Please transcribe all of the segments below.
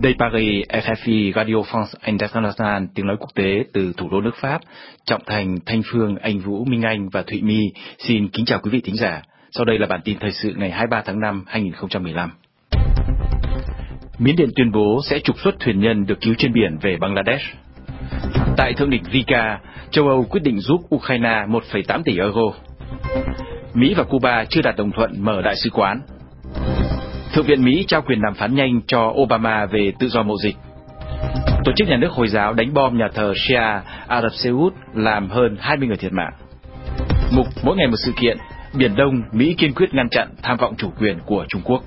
Đây Paris, RFI, Radio France International, tiếng nói quốc tế từ thủ đô nước Pháp. Trọng Thành, Thanh Phương, Anh Vũ, Minh Anh và Thụy My xin kính chào quý vị thính giả. Sau đây là bản tin thời sự ngày 23 tháng 5, 2015. Miến Điện tuyên bố sẽ trục xuất thuyền nhân được cứu trên biển về Bangladesh. Tại Thượng đỉnh Riga, châu Âu quyết định giúp Ukraine 1,8 tỷ euro. Mỹ và Cuba chưa đạt đồng thuận mở đại sứ quán. Thượng viện Mỹ trao quyền đàm phán nhanh cho Obama về tự do mậu dịch. Tổ chức nhà nước Hồi giáo đánh bom nhà thờ Shia Ả Rập Xê Út làm hơn 20 người thiệt mạng. Mục mỗi ngày một sự kiện, Biển Đông, Mỹ kiên quyết ngăn chặn tham vọng chủ quyền của Trung Quốc.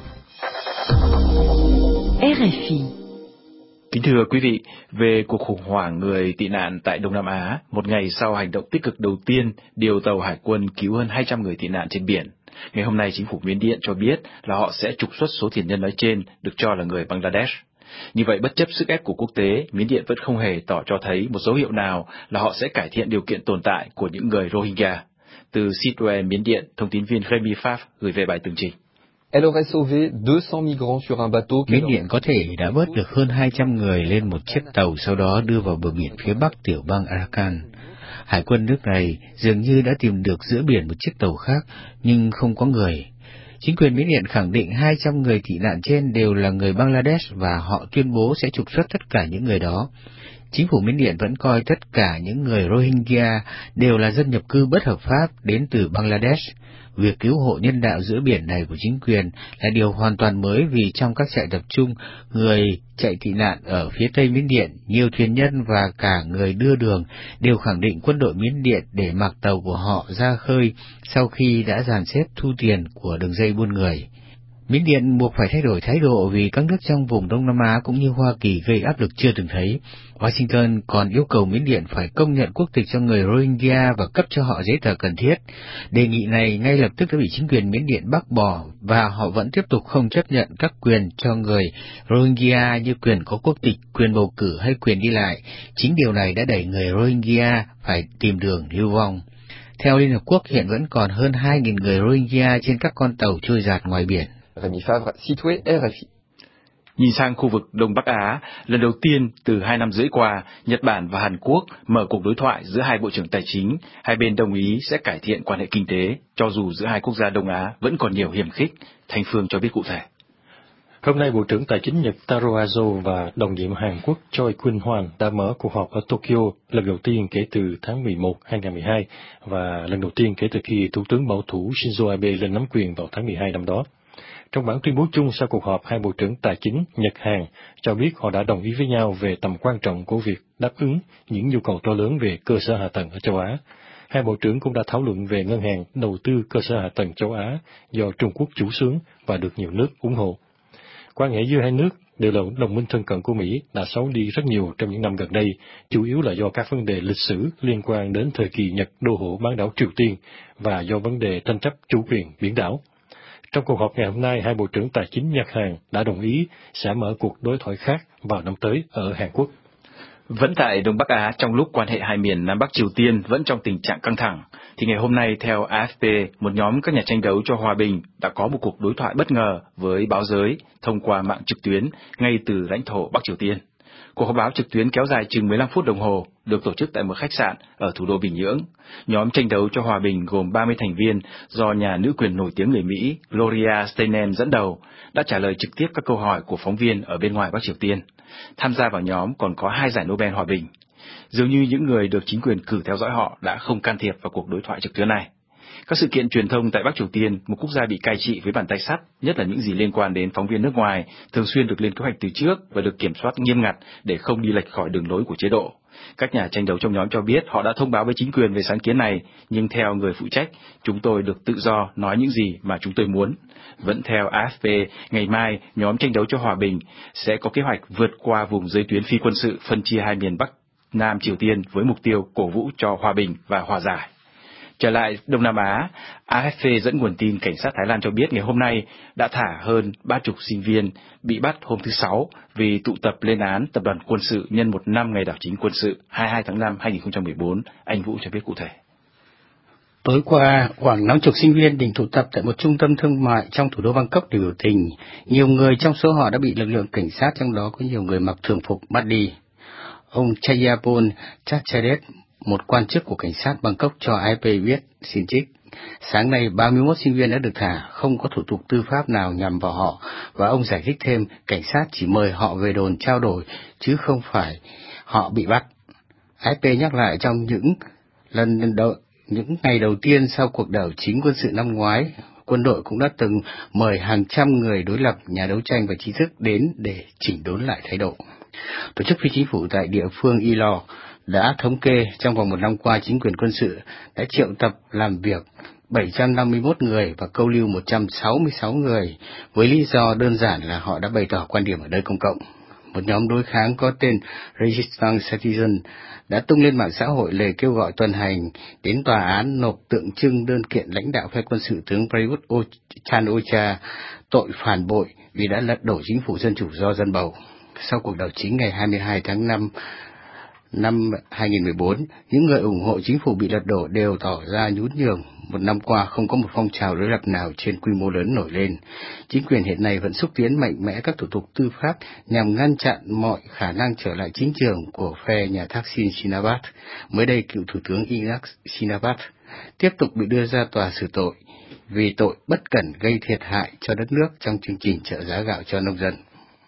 RFI. Kính thưa quý vị, về cuộc khủng hoảng người tị nạn tại Đông Nam Á, một ngày sau hành động tích cực đầu tiên điều tàu hải quân cứu hơn 200 người tị nạn trên biển, ngày hôm nay chính phủ Miến Điện cho biết là họ sẽ trục xuất số thuyền nhân nói trên được cho là người Bangladesh. Như vậy, bất chấp sức ép của quốc tế, Miến Điện vẫn không hề tỏ cho thấy một dấu hiệu nào là họ sẽ cải thiện điều kiện tồn tại của những người Rohingya. Từ Sitwe Miến Điện, thông tin viên Remy Pfaff gửi về bài tường trình. Miến Điện có thể đã vớt được hơn 200 người lên một chiếc tàu, sau đó đưa vào bờ biển phía bắc tiểu bang Arakan. Hải quân nước này dường như đã tìm được giữa biển một chiếc tàu khác, nhưng không có người. Chính quyền Miến Điện khẳng định 200 người tị nạn trên đều là người Bangladesh và họ tuyên bố sẽ trục xuất tất cả những người đó. Chính phủ Miến Điện vẫn coi tất cả những người Rohingya đều là dân nhập cư bất hợp pháp đến từ Bangladesh. Việc cứu hộ nhân đạo giữa biển này của chính quyền là điều hoàn toàn mới vì trong các trại tập trung, người chạy tị nạn ở phía tây Miến Điện, nhiều thuyền nhân và cả người đưa đường đều khẳng định quân đội Miến Điện để mặc tàu của họ ra khơi sau khi đã dàn xếp thu tiền của đường dây buôn người. Miến Điện buộc phải thay đổi thái độ vì các nước trong vùng Đông Nam Á cũng như Hoa Kỳ gây áp lực chưa từng thấy. Washington còn yêu cầu Miến Điện phải công nhận quốc tịch cho người Rohingya và cấp cho họ giấy tờ cần thiết. Đề nghị này ngay lập tức đã bị chính quyền Miến Điện bác bỏ và họ vẫn tiếp tục không chấp nhận các quyền cho người Rohingya như quyền có quốc tịch, quyền bầu cử hay quyền đi lại. Chính điều này đã đẩy người Rohingya phải tìm đường lưu vong. Theo Liên Hợp Quốc, hiện vẫn còn hơn 2.000 người Rohingya trên các con tàu trôi dạt ngoài biển. Remy Favre, Sitwe, RFI. Nhìn sang khu vực Đông Bắc Á, lần đầu tiên từ 2 năm rưỡi qua, Nhật Bản và Hàn Quốc mở cuộc đối thoại giữa hai bộ trưởng tài chính, hai bên đồng ý sẽ cải thiện quan hệ kinh tế, cho dù giữa hai quốc gia Đông Á vẫn còn nhiều hiềm khích. Thanh Phương cho biết cụ thể. Hôm nay, Bộ trưởng Tài chính Nhật Taro Aso và đồng nhiệm Hàn Quốc Choi Kyung-hwan đã mở cuộc họp ở Tokyo lần đầu tiên kể từ tháng 11, 2012 và lần đầu tiên kể từ khi Thủ tướng bảo thủ Shinzo Abe lên nắm quyền vào tháng 12 năm đó. Trong bản tuyên bố chung sau cuộc họp, hai bộ trưởng tài chính Nhật-Hàn cho biết họ đã đồng ý với nhau về tầm quan trọng của việc đáp ứng những nhu cầu to lớn về cơ sở hạ tầng ở châu Á. Hai bộ trưởng cũng đã thảo luận về ngân hàng đầu tư cơ sở hạ tầng châu Á do Trung Quốc chủ xướng và được nhiều nước ủng hộ. Quan hệ giữa hai nước đều là đồng minh thân cận của Mỹ đã xấu đi rất nhiều trong những năm gần đây, chủ yếu là do các vấn đề lịch sử liên quan đến thời kỳ Nhật đô hộ bán đảo Triều Tiên và do vấn đề tranh chấp chủ quyền biển đảo. Trong cuộc họp ngày hôm nay, hai bộ trưởng tài chính Nhật-Hàn đã đồng ý sẽ mở cuộc đối thoại khác vào năm tới ở Hàn Quốc. Vẫn tại Đông Bắc Á, trong lúc quan hệ hai miền Nam Bắc Triều Tiên vẫn trong tình trạng căng thẳng, thì ngày hôm nay theo AFP, một nhóm các nhà tranh đấu cho hòa bình đã có một cuộc đối thoại bất ngờ với báo giới thông qua mạng trực tuyến ngay từ lãnh thổ Bắc Triều Tiên. Cuộc họp báo trực tuyến kéo dài chừng 15 phút đồng hồ, được tổ chức tại một khách sạn ở thủ đô Bình Nhưỡng. Nhóm tranh đấu cho hòa bình gồm 30 thành viên do nhà nữ quyền nổi tiếng người Mỹ Gloria Steinem dẫn đầu, đã trả lời trực tiếp các câu hỏi của phóng viên ở bên ngoài Bắc Triều Tiên. Tham gia vào nhóm còn có 2 giải Nobel Hòa bình. Dường như những người được chính quyền cử theo dõi họ đã không can thiệp vào cuộc đối thoại trực tuyến này. Các sự kiện truyền thông tại Bắc Triều Tiên, một quốc gia bị cai trị với bàn tay sắt, nhất là những gì liên quan đến phóng viên nước ngoài, thường xuyên được lên kế hoạch từ trước và được kiểm soát nghiêm ngặt để không đi lệch khỏi đường lối của chế độ. Các nhà tranh đấu trong nhóm cho biết họ đã thông báo với chính quyền về sáng kiến này, nhưng theo người phụ trách, chúng tôi được tự do nói những gì mà chúng tôi muốn. Vẫn theo AFP, ngày mai, nhóm tranh đấu cho hòa bình sẽ có kế hoạch vượt qua vùng giới tuyến phi quân sự phân chia hai miền Bắc Nam Triều Tiên với mục tiêu cổ vũ cho hòa bình và hòa giải. Trở lại Đông Nam Á, AFP dẫn nguồn tin cảnh sát Thái Lan cho biết ngày hôm nay đã thả hơn 30 sinh viên bị bắt hôm thứ Sáu vì tụ tập lên án tập đoàn quân sự nhân một năm ngày đảo chính quân sự 22 tháng 5 2014. Anh Vũ cho biết cụ thể. Tối qua, khoảng 50 sinh viên định tụ tập tại một trung tâm thương mại trong thủ đô Bangkok để biểu tình. Nhiều người trong số họ đã bị lực lượng cảnh sát, trong đó có nhiều người mặc thường phục, bắt đi. Ông Chayapol Chachadet, một quan chức của cảnh sát Bangkok cho AFP biết, xin trích: sáng nay 31 sinh viên đã được thả, không có thủ tục tư pháp nào nhằm vào họ, và ông giải thích thêm cảnh sát chỉ mời họ về đồn trao đổi, chứ không phải họ bị bắt. AFP nhắc lại trong những ngày đầu tiên sau cuộc đảo chính quân sự năm ngoái, quân đội cũng đã từng mời hàng trăm người đối lập, nhà đấu tranh và trí thức đến để chỉnh đốn lại thái độ. Tổ chức phi chính phủ tại địa phương ILO đã thống kê trong vòng một năm qua, chính quyền quân sự đã triệu tập làm việc 751 người và câu lưu 166 người, với lý do đơn giản là họ đã bày tỏ quan điểm ở nơi công cộng. Một nhóm đối kháng có tên Resistance Citizen đã tung lên mạng xã hội lời kêu gọi tuần hành đến tòa án nộp tượng trưng đơn kiện lãnh đạo phe quân sự tướng Prayut Chan-o-cha tội phản bội vì đã lật đổ chính phủ dân chủ do dân bầu. Sau cuộc đảo chính ngày 22 tháng 5 năm 2014, những người ủng hộ chính phủ bị lật đổ đều tỏ ra nhún nhường. Một năm qua không có một phong trào đối lập nào trên quy mô lớn nổi lên. Chính quyền hiện nay vẫn xúc tiến mạnh mẽ các thủ tục tư pháp nhằm ngăn chặn mọi khả năng trở lại chính trường của phe nhà Thaksin Shinawatra. Mới đây, cựu thủ tướng Yingluck Shinawatra tiếp tục bị đưa ra tòa xử tội vì tội bất cẩn gây thiệt hại cho đất nước trong chương trình trợ giá gạo cho nông dân.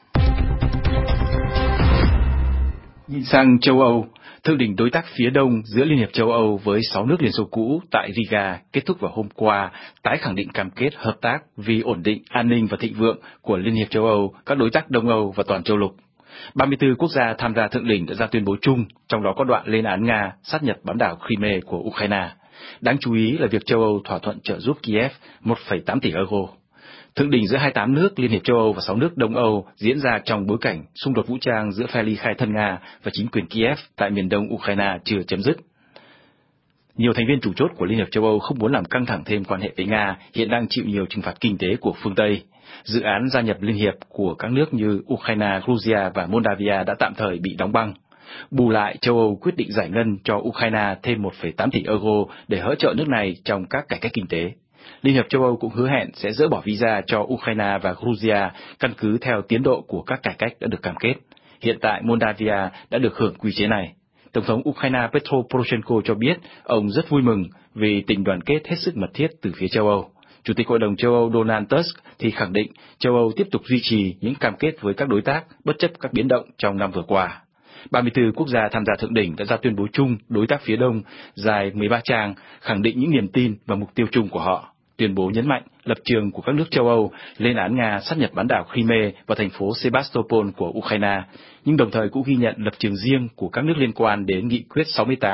Nhìn sang châu Âu, thượng đỉnh đối tác phía Đông giữa Liên hiệp châu Âu với 6 nước Liên Xô cũ tại Riga kết thúc vào hôm qua, tái khẳng định cam kết hợp tác vì ổn định, an ninh và thịnh vượng của Liên hiệp châu Âu, các đối tác Đông Âu và toàn châu lục. 34 quốc gia tham gia thượng đỉnh đã ra tuyên bố chung, trong đó có đoạn lên án Nga sát nhập bán đảo Crimea của Ukraine. Đáng chú ý là việc châu Âu thỏa thuận trợ giúp Kiev 1,8 tỷ euro. Thượng đỉnh giữa 28 nước Liên hiệp châu Âu và 6 nước Đông Âu diễn ra trong bối cảnh xung đột vũ trang giữa phe ly khai thân Nga và chính quyền Kiev tại miền đông Ukraine chưa chấm dứt. Nhiều thành viên chủ chốt của Liên hiệp châu Âu không muốn làm căng thẳng thêm quan hệ với Nga, hiện đang chịu nhiều trừng phạt kinh tế của phương Tây. Dự án gia nhập Liên hiệp của các nước như Ukraine, Georgia và Moldavia đã tạm thời bị đóng băng. Bù lại, châu Âu quyết định giải ngân cho Ukraine thêm 1,8 tỷ euro để hỗ trợ nước này trong các cải cách kinh tế. Liên hiệp châu Âu cũng hứa hẹn sẽ dỡ bỏ visa cho Ukraine và Georgia căn cứ theo tiến độ của các cải cách đã được cam kết. Hiện tại, Moldavia đã được hưởng quy chế này. Tổng thống Ukraine Petro Poroshenko cho biết ông rất vui mừng vì tình đoàn kết hết sức mật thiết từ phía châu Âu. Chủ tịch Hội đồng châu Âu Donald Tusk thì khẳng định châu Âu tiếp tục duy trì những cam kết với các đối tác bất chấp các biến động trong năm vừa qua. 34 quốc gia tham gia thượng đỉnh đã ra tuyên bố chung đối tác phía Đông dài 13 trang, khẳng định những niềm tin và mục tiêu chung của họ. Tuyên bố nhấn mạnh lập trường của các nước châu Âu lên án Nga sát nhập bán đảo Crimea và thành phố Sebastopol của Ukraine, nhưng đồng thời cũng ghi nhận lập trường riêng của các nước liên quan đến nghị quyết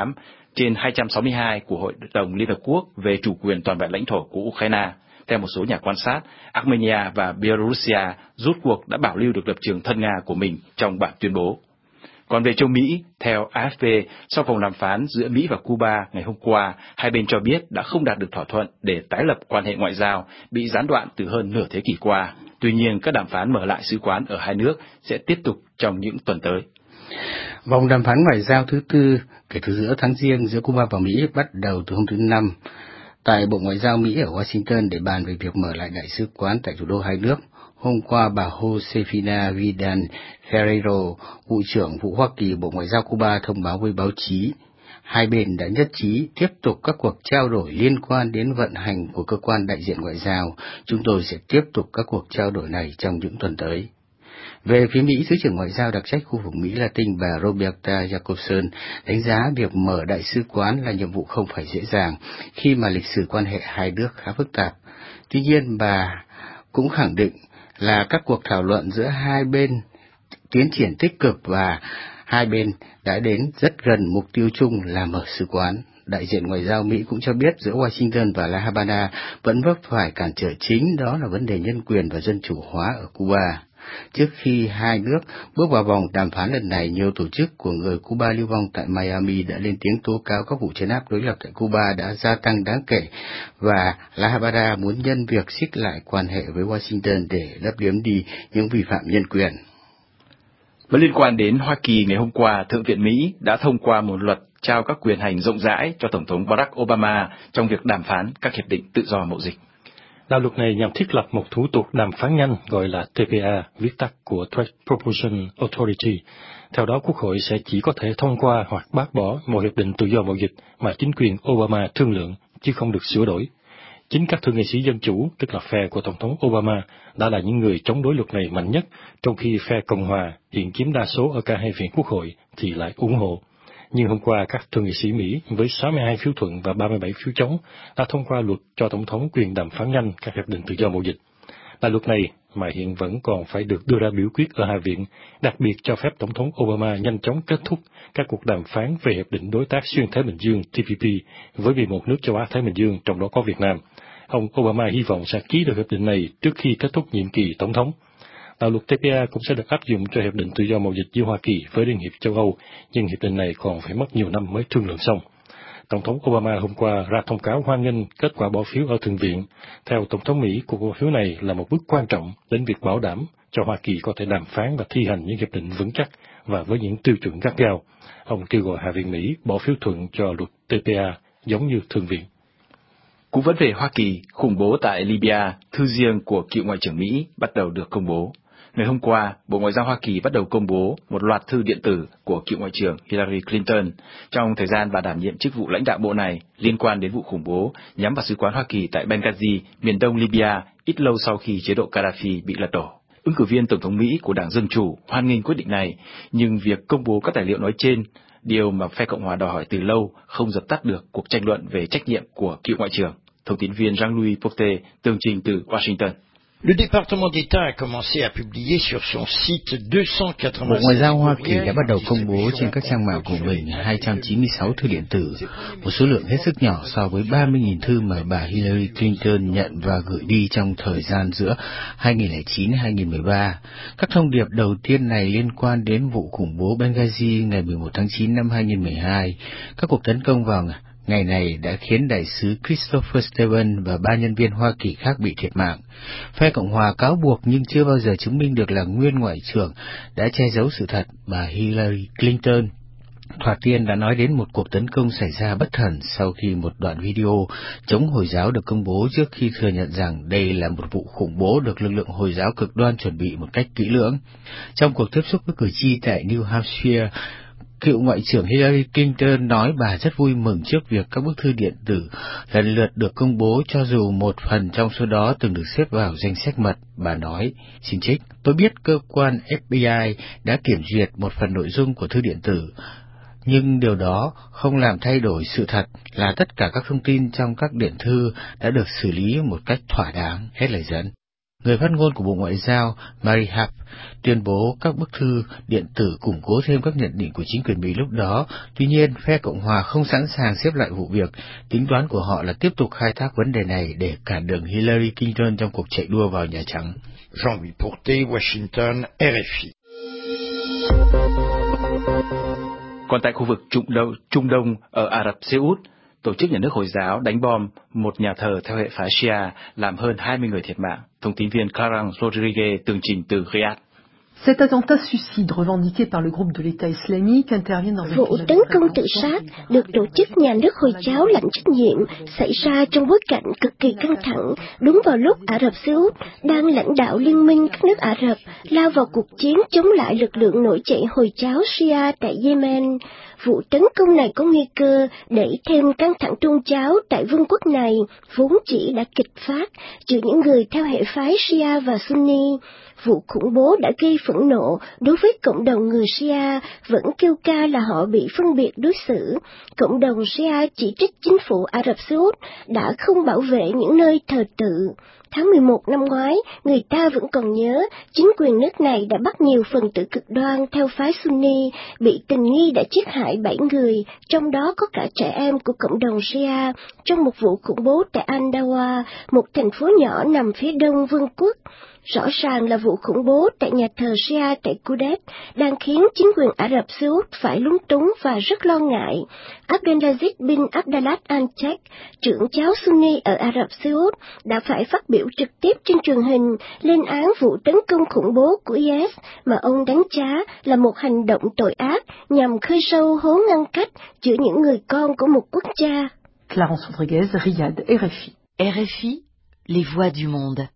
68/262 của Hội đồng Liên Hợp Quốc về chủ quyền toàn vẹn lãnh thổ của Ukraine. Theo một số nhà quan sát, Armenia và Belarusia rút cuộc đã bảo lưu được lập trường thân Nga của mình trong bản tuyên bố. Còn về châu Mỹ, theo AFP, sau vòng đàm phán giữa Mỹ và Cuba ngày hôm qua, hai bên cho biết đã không đạt được thỏa thuận để tái lập quan hệ ngoại giao, bị gián đoạn từ hơn nửa thế kỷ qua. Tuy nhiên, các đàm phán mở lại sứ quán ở hai nước sẽ tiếp tục trong những tuần tới. Vòng đàm phán ngoại giao thứ tư kể từ giữa tháng Giêng giữa Cuba và Mỹ bắt đầu từ hôm thứ Năm tại Bộ Ngoại giao Mỹ ở Washington để bàn về việc mở lại đại sứ quán tại thủ đô hai nước. Hôm qua, bà Josefina Vidal Ferreiro, Vụ trưởng Vụ Hoa Kỳ Bộ Ngoại giao Cuba thông báo với báo chí, hai bên đã nhất trí tiếp tục các cuộc trao đổi liên quan đến vận hành của cơ quan đại diện ngoại giao. Chúng tôi sẽ tiếp tục các cuộc trao đổi này trong những tuần tới. Về phía Mỹ, Thứ trưởng Ngoại giao đặc trách khu vực Mỹ Latin bà Roberta Jacobson đánh giá việc mở đại sứ quán là nhiệm vụ không phải dễ dàng khi mà lịch sử quan hệ hai nước khá phức tạp. Tuy nhiên, bà cũng khẳng định là các cuộc thảo luận giữa hai bên tiến triển tích cực và hai bên đã đến rất gần mục tiêu chung là mở sứ quán. Đại diện Ngoại giao Mỹ cũng cho biết giữa Washington và La Habana vẫn vấp phải cản trở chính, đó là vấn đề nhân quyền và dân chủ hóa ở Cuba. Trước khi hai nước bước vào vòng đàm phán lần này, nhiều tổ chức của người Cuba lưu vong tại Miami đã lên tiếng tố cáo các vụ trấn áp đối lập tại Cuba đã gia tăng đáng kể, và La Habana muốn nhân việc xích lại quan hệ với Washington để lấp liếm đi những vi phạm nhân quyền. Và liên quan đến Hoa Kỳ, ngày hôm qua, Thượng viện Mỹ đã thông qua một luật trao các quyền hành rộng rãi cho Tổng thống Barack Obama trong việc đàm phán các hiệp định tự do mậu dịch. Đạo luật này nhằm thiết lập một thủ tục đàm phán nhanh gọi là TPA, viết tắt của Trade Promotion Authority. Theo đó, Quốc hội sẽ chỉ có thể thông qua hoặc bác bỏ một hiệp định tự do mậu dịch mà chính quyền Obama thương lượng, chứ không được sửa đổi. Chính các thượng nghị sĩ Dân Chủ, tức là phe của Tổng thống Obama, đã là những người chống đối luật này mạnh nhất, trong khi phe Cộng Hòa hiện chiếm đa số ở cả hai viện Quốc hội thì lại ủng hộ. Nhưng hôm qua, các thượng nghị sĩ Mỹ với 62 phiếu thuận và 37 phiếu chống đã thông qua luật cho Tổng thống quyền đàm phán nhanh các hiệp định tự do mậu dịch. Đạo luật này, mà hiện vẫn còn phải được đưa ra biểu quyết ở Hạ viện, đặc biệt cho phép Tổng thống Obama nhanh chóng kết thúc các cuộc đàm phán về Hiệp định Đối tác Xuyên Thái Bình Dương TPP với 11 nước châu Á-Thái Bình Dương, trong đó có Việt Nam. Ông Obama hy vọng sẽ ký được hiệp định này trước khi kết thúc nhiệm kỳ Tổng thống. Đạo luật TPA cũng sẽ được áp dụng cho Hiệp định Tự do Mậu dịch giữa Hoa Kỳ với Liên hiệp châu Âu, nhưng hiệp định này còn phải mất nhiều năm mới thương lượng xong. Tổng thống Obama hôm qua ra thông cáo hoan nghênh kết quả bỏ phiếu ở Thượng viện. Theo Tổng thống Mỹ, cuộc bỏ phiếu này là một bước quan trọng đến việc bảo đảm cho Hoa Kỳ có thể đàm phán và thi hành những hiệp định vững chắc và với những tiêu chuẩn gắt gao. Ông kêu gọi Hạ viện Mỹ bỏ phiếu thuận cho luật TPA giống như Thượng viện. Cú vấn về Hoa Kỳ, khủng bố tại Libya, thư riêng của cựu Ngoại trưởng Mỹ bắt đầu được công bố. Ngày hôm qua, Bộ Ngoại giao Hoa Kỳ bắt đầu công bố một loạt thư điện tử của cựu Ngoại trưởng Hillary Clinton trong thời gian bà đảm nhiệm chức vụ lãnh đạo bộ này liên quan đến vụ khủng bố nhắm vào sứ quán Hoa Kỳ tại Benghazi, miền đông Libya, ít lâu sau khi chế độ Gaddafi bị lật đổ. Ứng cử viên Tổng thống Mỹ của Đảng Dân Chủ hoan nghênh quyết định này, nhưng việc công bố các tài liệu nói trên, điều mà phe Cộng hòa đòi hỏi từ lâu, không dập tắt được cuộc tranh luận về trách nhiệm của cựu Ngoại trưởng. Thông tin viên Jean-Louis Porte tường trình từ Washington. Le département d'État a commencé à publier sur son site 287. Bộ Ngoại giao Hoa Kỳ đã bắt đầu công bố trên các trang mạng của mình 296 thư điện tử, một số lượng hết sức nhỏ so với 30.000 thư mà bà Hillary Clinton nhận và gửi đi trong thời gian giữa 2009-2013. Các thông điệp đầu tiên này liên quan đến vụ khủng bố Benghazi ngày 11 tháng 9 năm 2012. Các cuộc tấn công vào ngày này đã khiến đại sứ Christopher Steven và 3 nhân viên Hoa Kỳ khác bị thiệt mạng. Phe Cộng hòa cáo buộc nhưng chưa bao giờ chứng minh được là nguyên Ngoại trưởng đã che giấu sự thật. Bà Hillary Clinton thoạt tiên đã nói đến một cuộc tấn công xảy ra bất thần sau khi một đoạn video chống Hồi giáo được công bố, trước khi thừa nhận rằng đây là một vụ khủng bố được lực lượng Hồi giáo cực đoan chuẩn bị một cách kỹ lưỡng. Trong cuộc tiếp xúc với cử tri tại New Hampshire, cựu Ngoại trưởng Hillary Clinton nói bà rất vui mừng trước việc các bức thư điện tử lần lượt được công bố, cho dù một phần trong số đó từng được xếp vào danh sách mật. Bà nói, xin trích, tôi biết cơ quan FBI đã kiểm duyệt một phần nội dung của thư điện tử, nhưng điều đó không làm thay đổi sự thật là tất cả các thông tin trong các điện thư đã được xử lý một cách thỏa đáng. Hết lời dẫn. Người phát ngôn của Bộ Ngoại giao Mary Harf tuyên bố các bức thư điện tử củng cố thêm các nhận định của chính quyền Mỹ lúc đó. Tuy nhiên, phe Cộng hòa không sẵn sàng xếp lại vụ việc. Tính toán của họ là tiếp tục khai thác vấn đề này để cản đường Hillary Clinton trong cuộc chạy đua vào Nhà Trắng. Jean-Louis Porte, Washington, RFI. Còn tại khu vực Trung Đông ở Ả Rập Xê Út, tổ chức nhà nước Hồi giáo đánh bom một nhà thờ theo hệ phái Shia, làm hơn 20 người thiệt mạng. Thông tin viên Clarence Rodriguez tường trình từ Riyadh. Cet attentat suicide revendiqué par le groupe de l'État islamique intervient dans Vụ tấn công tự sát được tổ chức nhà nước Hồi giáo lãnh trách nhiệm xảy ra trong bối cảnh cực kỳ căng thẳng, đúng vào lúc Ả Rập Xê Út đang lãnh đạo liên minh các nước Ả Rập lao vào cuộc chiến chống lại lực lượng nổi dậy Hồi giáo Shia tại Yemen. Vụ tấn công này có nguy cơ đẩy thêm căng thẳng tôn giáo tại vương quốc này, vốn chỉ đã kịch phát giữa những người theo hệ phái Shia và Sunni. Vụ khủng bố đã gây phẫn nộ đối với cộng đồng người Shia, vẫn kêu ca là họ bị phân biệt đối xử. Cộng đồng Shia chỉ trích chính phủ Ả Rập Xê Út đã không bảo vệ những nơi thờ tự. Tháng 11 năm ngoái, người ta vẫn còn nhớ, chính quyền nước này đã bắt nhiều phần tử cực đoan theo phái Sunni, bị tình nghi đã giết hại 7 người, trong đó có cả trẻ em của cộng đồng Shia, trong một vụ khủng bố tại Al-Dawa, một thành phố nhỏ nằm phía đông vương quốc. Rõ ràng là vụ khủng bố tại nhà thờ Shia tại Kuwait đang khiến chính quyền Ả Rập Xê Út phải lúng túng và rất lo ngại. Abdelaziz bin Abdallah Al-Sheikh, trưởng giáo Sunni ở Ả Rập Xê Út, đã phải phát biểu trực tiếp trên truyền hình lên án vụ tấn công khủng bố của IS mà ông đánh giá là một hành động tội ác nhằm khơi sâu hố ngăn cách giữa những người con của một quốc gia. Clarence Rodriguez, Riyad, RFI. RFI, les voix du monde.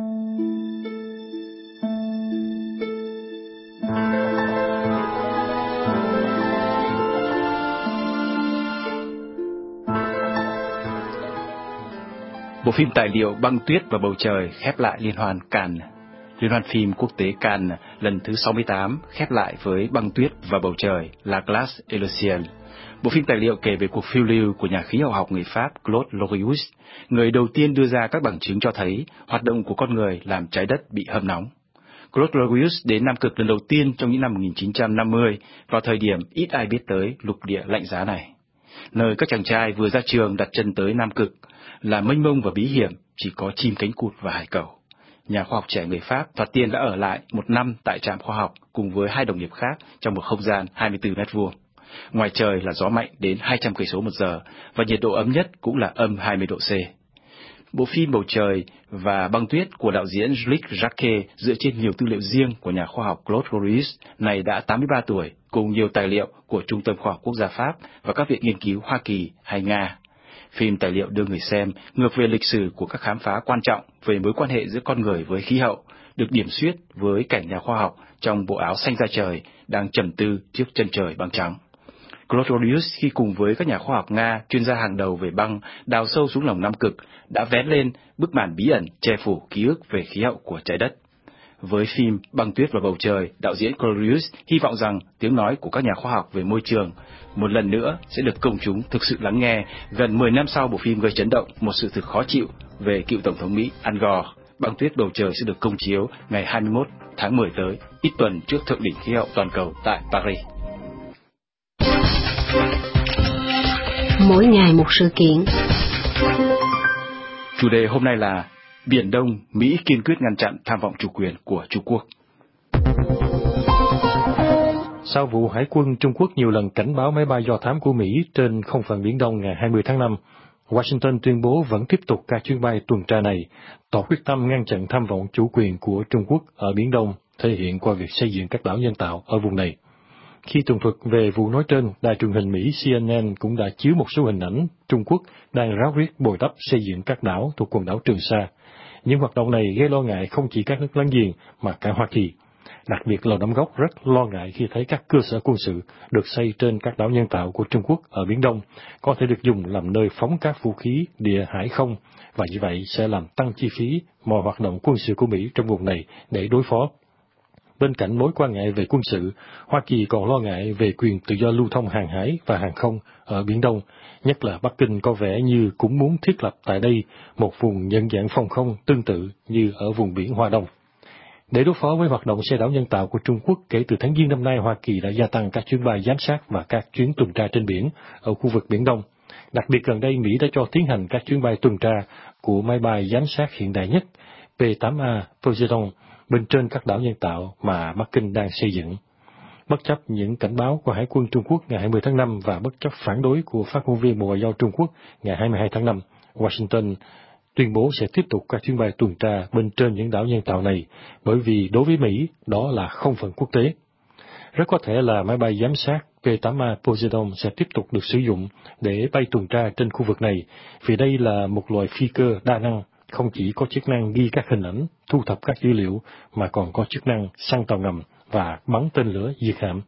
Bộ phim tài liệu Băng tuyết và bầu trời khép lại liên hoan Cannes. Liên hoan phim quốc tế Cannes lần thứ 68 khép lại với Băng tuyết và bầu trời, La Glace et le Ciel. Bộ phim tài liệu kể về cuộc phiêu lưu của nhà khí hậu học người Pháp Claude Lorius, người đầu tiên đưa ra các bằng chứng cho thấy hoạt động của con người làm trái đất bị hâm nóng. Claude Lorius đến Nam Cực lần đầu tiên trong những năm 1950, vào thời điểm ít ai biết tới lục địa lạnh giá này. Nơi các chàng trai vừa ra trường đặt chân tới Nam Cực là mênh mông và bí hiểm, chỉ có chim cánh cụt và hải cẩu. Nhà khoa học trẻ người Pháp thoạt tiên đã ở lại 1 năm tại trạm khoa học cùng với 2 đồng nghiệp khác trong một không gian 24 mét vuông. Ngoài trời là gió mạnh đến 200 cây số một giờ và nhiệt độ ấm nhất cũng là âm 20 độ C. Bộ phim Bầu trời và Băng tuyết của đạo diễn Jules Jacquet dựa trên nhiều tư liệu riêng của nhà khoa học Claude Lorius này đã 83 tuổi, cùng nhiều tài liệu của Trung tâm Khoa học Quốc gia Pháp và các viện nghiên cứu Hoa Kỳ hay Nga. Phim tài liệu đưa người xem ngược về lịch sử của các khám phá quan trọng về mối quan hệ giữa con người với khí hậu, được điểm xuyết với cảnh nhà khoa học trong bộ áo xanh da trời đang trầm tư trước chân trời băng trắng. Claude Lorius khi cùng với các nhà khoa học Nga, chuyên gia hàng đầu về băng, đào sâu xuống lòng Nam Cực, đã vén lên bức màn bí ẩn che phủ ký ức về khí hậu của trái đất. Với phim Băng tuyết và bầu trời, đạo diễn Claude Lorius hy vọng rằng tiếng nói của các nhà khoa học về môi trường một lần nữa sẽ được công chúng thực sự lắng nghe. Gần 10 năm sau bộ phim gây chấn động một sự thực khó chịu về cựu Tổng thống Mỹ Al Gore, Băng tuyết bầu trời sẽ được công chiếu ngày 21 tháng 10 tới, ít tuần trước Thượng đỉnh khí hậu toàn cầu tại Paris. Mỗi ngày một sự kiện. Chủ đề hôm nay là Biển Đông, Mỹ kiên quyết ngăn chặn tham vọng chủ quyền của Trung Quốc. Sau vụ Hải quân Trung Quốc nhiều lần cảnh báo máy bay do thám của Mỹ trên không phận Biển Đông ngày 20 tháng 5, Washington tuyên bố vẫn tiếp tục các chuyến bay tuần tra này, tỏ quyết tâm ngăn chặn tham vọng chủ quyền của Trung Quốc ở Biển Đông, thể hiện qua việc xây dựng các đảo nhân tạo ở vùng này. Khi tường thuật về vụ nói trên, đài truyền hình Mỹ CNN cũng đã chiếu một số hình ảnh Trung Quốc đang ráo riết bồi đắp xây dựng các đảo thuộc quần đảo Trường Sa. Những hoạt động này gây lo ngại không chỉ các nước láng giềng mà cả Hoa Kỳ. Đặc biệt Lầu Năm Góc rất lo ngại khi thấy các cơ sở quân sự được xây trên các đảo nhân tạo của Trung Quốc ở Biển Đông có thể được dùng làm nơi phóng các vũ khí địa hải không, và như vậy sẽ làm tăng chi phí mọi hoạt động quân sự của Mỹ trong vùng này để đối phó. Bên cạnh mối quan ngại về quân sự, Hoa Kỳ còn lo ngại về quyền tự do lưu thông hàng hải và hàng không ở Biển Đông, nhất là Bắc Kinh có vẻ như cũng muốn thiết lập tại đây một vùng nhận dạng phòng không tương tự như ở vùng biển Hoa Đông. Để đối phó với hoạt động xây đảo nhân tạo của Trung Quốc, kể từ tháng Giêng năm nay, Hoa Kỳ đã gia tăng các chuyến bay giám sát và các chuyến tuần tra trên biển ở khu vực Biển Đông. Đặc biệt gần đây, Mỹ đã cho tiến hành các chuyến bay tuần tra của máy bay giám sát hiện đại nhất P-8A Poseidon bên trên các đảo nhân tạo mà Bắc Kinh đang xây dựng. Bất chấp những cảnh báo của Hải quân Trung Quốc ngày 20 tháng 5 và bất chấp phản đối của phát ngôn viên Bộ Ngoại giao Trung Quốc ngày 22 tháng 5, Washington tuyên bố sẽ tiếp tục các chuyến bay tuần tra bên trên những đảo nhân tạo này, bởi vì đối với Mỹ, đó là không phận quốc tế. Rất có thể là máy bay giám sát P-8A Poseidon sẽ tiếp tục được sử dụng để bay tuần tra trên khu vực này, vì đây là một loại phi cơ đa năng, không chỉ có chức năng ghi các hình ảnh, thu thập các dữ liệu, mà còn có chức năng săn tàu ngầm và bắn tên lửa diệt hạm.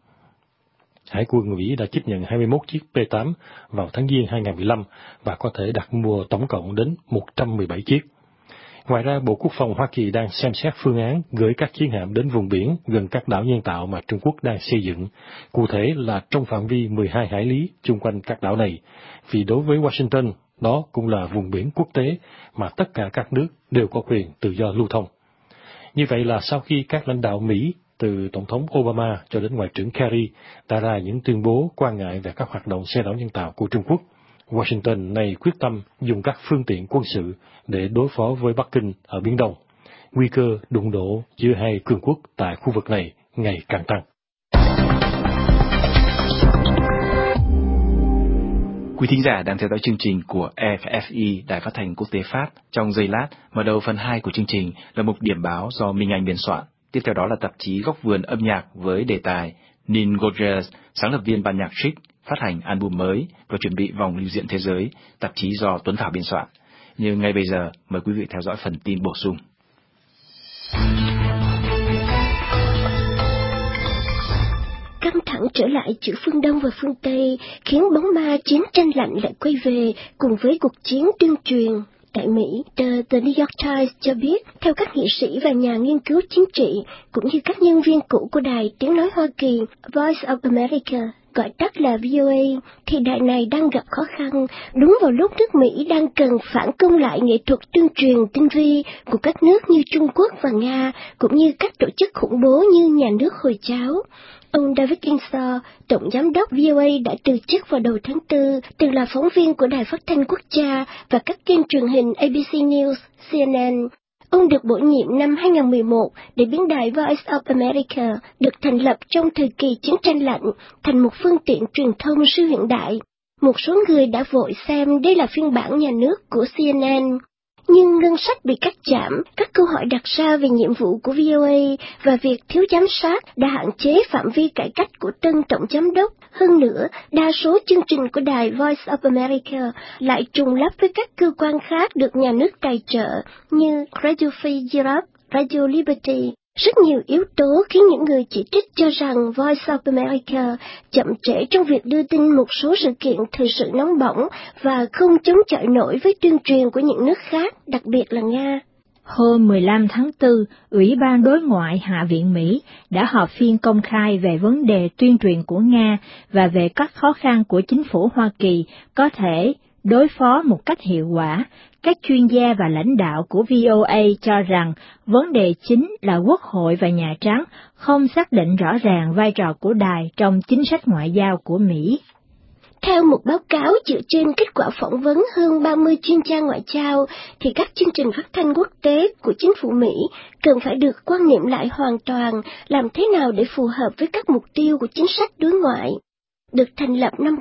Hải quân Mỹ đã chấp nhận 21 chiếc P-8 vào tháng Giêng 2015 và có thể đặt mua tổng cộng đến 117 chiếc. Ngoài ra, Bộ Quốc phòng Hoa Kỳ đang xem xét phương án gửi các chiến hạm đến vùng biển gần các đảo nhân tạo mà Trung Quốc đang xây dựng, cụ thể là trong phạm vi 12 hải lý chung quanh các đảo này, vì đối với Washington, đó cũng là vùng biển quốc tế mà tất cả các nước đều có quyền tự do lưu thông. Như vậy là sau khi các lãnh đạo Mỹ, từ Tổng thống Obama cho đến Ngoại trưởng Kerry, đã ra những tuyên bố quan ngại về các hoạt động xây đảo nhân tạo của Trung Quốc, Washington này quyết tâm dùng các phương tiện quân sự để đối phó với Bắc Kinh ở Biển Đông. nguy cơ đụng độ giữa hai cường quốc tại khu vực này ngày càng tăng. Quý thính giả đang theo dõi chương trình của RFI, Đài Phát thanh Quốc tế Pháp. Trong giây lát, mở đầu phần 2 của chương trình là mục điểm báo do Minh Anh biên soạn. Tiếp theo đó là tạp chí Góc vườn âm nhạc với đề tài Nin Godrez, sáng lập viên ban nhạc Chic, phát hành album mới và chuẩn bị vòng lưu diễn thế giới, tạp chí do Tuấn Thảo biên soạn. Nhưng ngay bây giờ, mời quý vị theo dõi phần tin bổ sung. Căng thẳng trở lại giữa phương Đông và phương Tây khiến bóng ma chiến tranh lạnh lại quay về cùng với cuộc chiến tuyên truyền. Tại Mỹ, The New York Times cho biết, theo các nghị sĩ và nhà nghiên cứu chính trị, cũng như các nhân viên cũ của đài tiếng nói Hoa Kỳ Voice of America, gọi tắt là VOA, thì đài này đang gặp khó khăn, đúng vào lúc nước Mỹ đang cần phản công lại nghệ thuật tuyên truyền tinh vi của các nước như Trung Quốc và Nga, cũng như các tổ chức khủng bố như nhà nước Hồi giáo. Ông David Inshaw, tổng giám đốc VOA đã từ chức vào đầu tháng 4, từng là phóng viên của Đài Phát thanh Quốc gia và các kênh truyền hình ABC News, CNN. Ông được bổ nhiệm năm 2011 để biến đài Voice of America, được thành lập trong thời kỳ chiến tranh lạnh, thành một phương tiện truyền thông siêu hiện đại. Một số người đã vội xem đây là phiên bản nhà nước của CNN. Nhưng ngân sách bị cắt giảm, các câu hỏi đặt ra về nhiệm vụ của VOA và việc thiếu giám sát đã hạn chế phạm vi cải cách của tân tổng giám đốc. Hơn nữa, đa số chương trình của đài Voice of America lại trùng lắp với các cơ quan khác được nhà nước tài trợ như Radio Free Europe, Radio Liberty. Rất nhiều yếu tố khiến những người chỉ trích cho rằng Voice of America chậm trễ trong việc đưa tin một số sự kiện thời sự nóng bỏng và không chống chọi nổi với tuyên truyền của những nước khác, đặc biệt là Nga. Hôm 15 tháng 4, Ủy ban Đối ngoại Hạ viện Mỹ đã họp phiên công khai về vấn đề tuyên truyền của Nga và về các khó khăn của chính phủ Hoa Kỳ có thể đối phó một cách hiệu quả. Các chuyên gia và lãnh đạo của VOA cho rằng vấn đề chính là Quốc hội và Nhà Trắng không xác định rõ ràng vai trò của đài trong chính sách ngoại giao của Mỹ. Theo một báo cáo dựa trên kết quả phỏng vấn hơn 30 chuyên gia ngoại giao, thì các chương trình phát thanh quốc tế của chính phủ Mỹ cần phải được quan niệm lại hoàn toàn, làm thế nào để phù hợp với các mục tiêu của chính sách đối ngoại. Được thành lập năm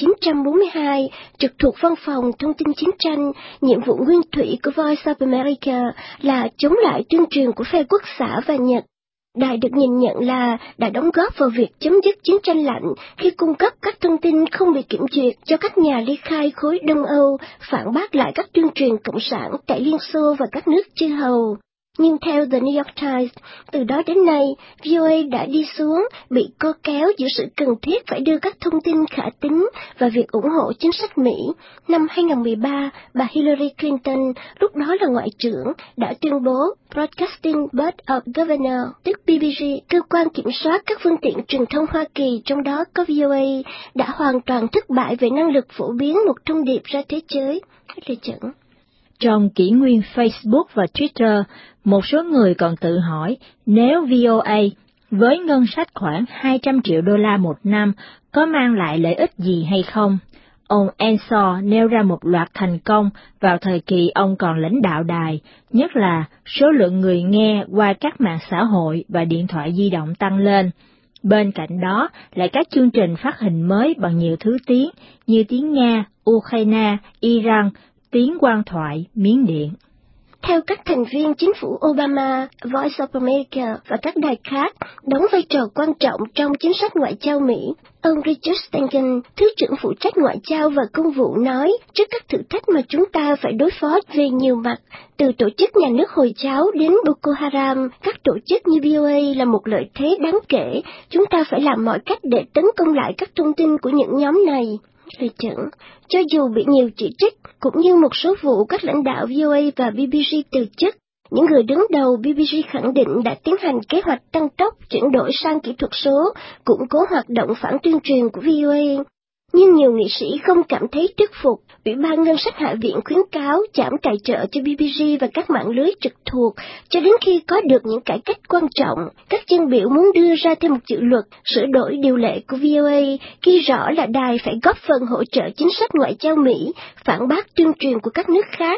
1942, trực thuộc Văn phòng Thông tin Chiến tranh, nhiệm vụ nguyên thủy của Voice of America là chống lại tuyên truyền của phe quốc xã và Nhật. Đài được nhìn nhận là đã đóng góp vào việc chấm dứt chiến tranh lạnh khi cung cấp các thông tin không bị kiểm duyệt cho các nhà ly khai khối Đông Âu, phản bác lại các tuyên truyền cộng sản tại Liên Xô và các nước chư hầu. Nhưng theo The New York Times, từ đó đến nay, VOA đã đi xuống, bị co kéo giữa sự cần thiết phải đưa các thông tin khả tín và việc ủng hộ chính sách Mỹ. Năm 2013, bà Hillary Clinton, lúc đó là Ngoại trưởng, đã tuyên bố Broadcasting Board of Governors, tức BBG, cơ quan kiểm soát các phương tiện truyền thông Hoa Kỳ, trong đó có VOA, đã hoàn toàn thất bại về năng lực phổ biến một thông điệp ra thế giới. Hết lời dẫn. Trong kỷ nguyên Facebook và Twitter, một số người còn tự hỏi nếu VOA với ngân sách khoảng 200 triệu đô la một năm có mang lại lợi ích gì hay không. Ông Inshaw nêu ra một loạt thành công vào thời kỳ ông còn lãnh đạo đài, nhất là số lượng người nghe qua các mạng xã hội và điện thoại di động tăng lên. Bên cạnh đó là các chương trình phát hình mới bằng nhiều thứ tiếng như tiếng Nga, Ukraine, Iran, tiếng quan thoại, Miến Điện. Theo các thành viên chính phủ Obama, Voice of America và các đài khác đóng vai trò quan trọng trong chính sách ngoại giao Mỹ. Ông Richard Stanton, Thứ trưởng phụ trách ngoại giao và công vụ nói, trước các thử thách mà chúng ta phải đối phó về nhiều mặt, từ tổ chức nhà nước Hồi giáo đến Boko Haram, các tổ chức như VOA là một lợi thế đáng kể. Chúng ta phải làm mọi cách để tấn công lại các thông tin của những nhóm này. Lời dẫn, cho dù bị nhiều chỉ trích, cũng như một số vụ các lãnh đạo VOA và BBC từ chức, những người đứng đầu BBC khẳng định đã tiến hành kế hoạch tăng tốc chuyển đổi sang kỹ thuật số, củng cố hoạt động phản tuyên truyền của VOA. Nhưng nhiều nghị sĩ không cảm thấy thuyết phục. Ủy ban Ngân sách Hạ viện khuyến cáo giảm tài trợ cho BBC và các mạng lưới trực thuộc cho đến khi có được những cải cách quan trọng. Các dân biểu muốn đưa ra thêm một dự luật sửa đổi điều lệ của VOA, ghi rõ là đài phải góp phần hỗ trợ chính sách ngoại giao Mỹ, phản bác tuyên truyền của các nước khác.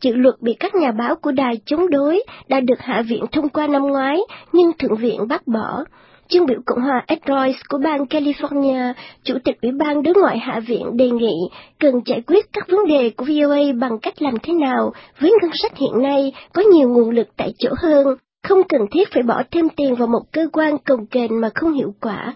Dự luật bị các nhà báo của đài chống đối đã được Hạ viện thông qua năm ngoái, nhưng Thượng viện bác bỏ. Chương biểu Cộng hòa Ed Royce của bang California, Chủ tịch Ủy ban Đối ngoại Hạ viện đề nghị cần giải quyết các vấn đề của VOA bằng cách làm thế nào với ngân sách hiện nay có nhiều nguồn lực tại chỗ hơn, không cần thiết phải bỏ thêm tiền vào một cơ quan cồng kềnh mà không hiệu quả.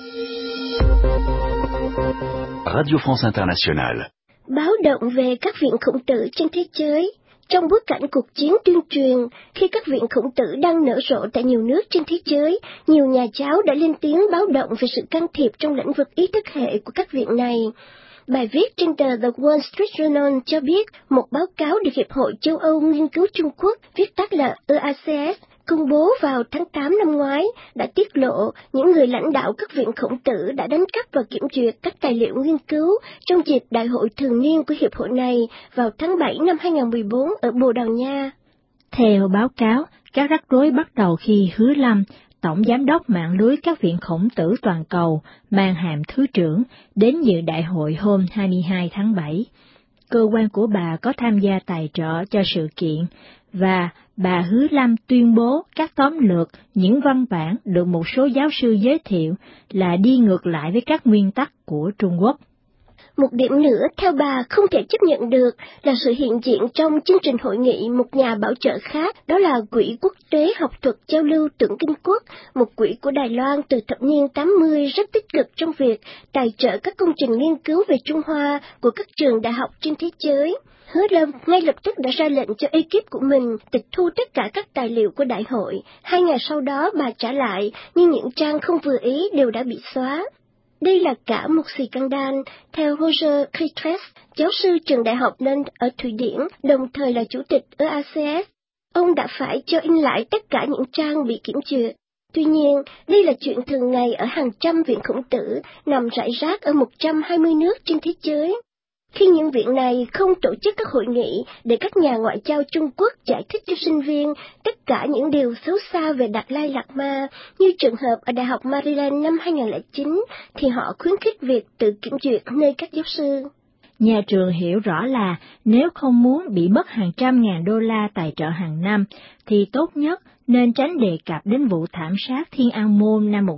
Radio France Internationale. Báo động về các viện khổng tử trên thế giới. Trong bối cảnh cuộc chiến tuyên truyền, khi các viện khổng tử đang nở rộ tại nhiều nước trên thế giới, nhiều nhà giáo đã lên tiếng báo động về sự can thiệp trong lĩnh vực ý thức hệ của các viện này. Bài viết trên tờ The Wall Street Journal cho biết một báo cáo được Hiệp hội Châu Âu Nghiên cứu Trung Quốc, viết tắt là EACS, công bố vào tháng 8 năm ngoái đã tiết lộ những người lãnh đạo các viện khổng tử đã đánh cắp và kiểm duyệt các tài liệu nghiên cứu trong dịp đại hội thường niên của hiệp hội này vào tháng 7 năm 2014 ở Bồ Đào Nha. Theo báo cáo, các rắc rối bắt đầu khi Hứa Lâm, Tổng Giám đốc mạng lưới các viện khổng tử toàn cầu, mang hàm thứ trưởng, đến dự đại hội hôm 22 tháng 7. Cơ quan của bà có tham gia tài trợ cho sự kiện, và bà Hứa Lâm tuyên bố các tóm lược những văn bản được một số giáo sư giới thiệu là đi ngược lại với các nguyên tắc của Trung Quốc. Một điểm nữa theo bà không thể chấp nhận được là sự hiện diện trong chương trình hội nghị một nhà bảo trợ khác, đó là Quỹ Quốc tế Học thuật Giao lưu Tưởng Kinh Quốc, một quỹ của Đài Loan từ thập niên 80 rất tích cực trong việc tài trợ các công trình nghiên cứu về Trung Hoa của các trường đại học trên thế giới. Hứa Lâm ngay lập tức đã ra lệnh cho ekip của mình tịch thu tất cả các tài liệu của đại hội. 2 ngày sau đó bà trả lại, nhưng những trang không vừa ý đều đã bị xóa. Đây là cả một scandal, theo Roger Kreitz, giáo sư trường đại học Lund ở Thụy Điển, đồng thời là chủ tịch EACS. Ông đã phải cho in lại tất cả những trang bị kiểm duyệt. Tuy nhiên, đây là chuyện thường ngày ở hàng trăm viện khổng tử nằm rải rác ở 120 nước trên thế giới. Khi những viện này không tổ chức các hội nghị để các nhà ngoại giao Trung Quốc giải thích cho sinh viên tất cả những điều xấu xa về Đạt Lai Lạt Ma, như trường hợp ở Đại học Maryland năm 2009, thì họ khuyến khích việc tự kiểm duyệt nơi các giáo sư. Nhà trường hiểu rõ là nếu không muốn bị mất hàng trăm ngàn đô la tài trợ hàng năm, thì tốt nhất nên tránh đề cập đến vụ thảm sát Thiên An Môn năm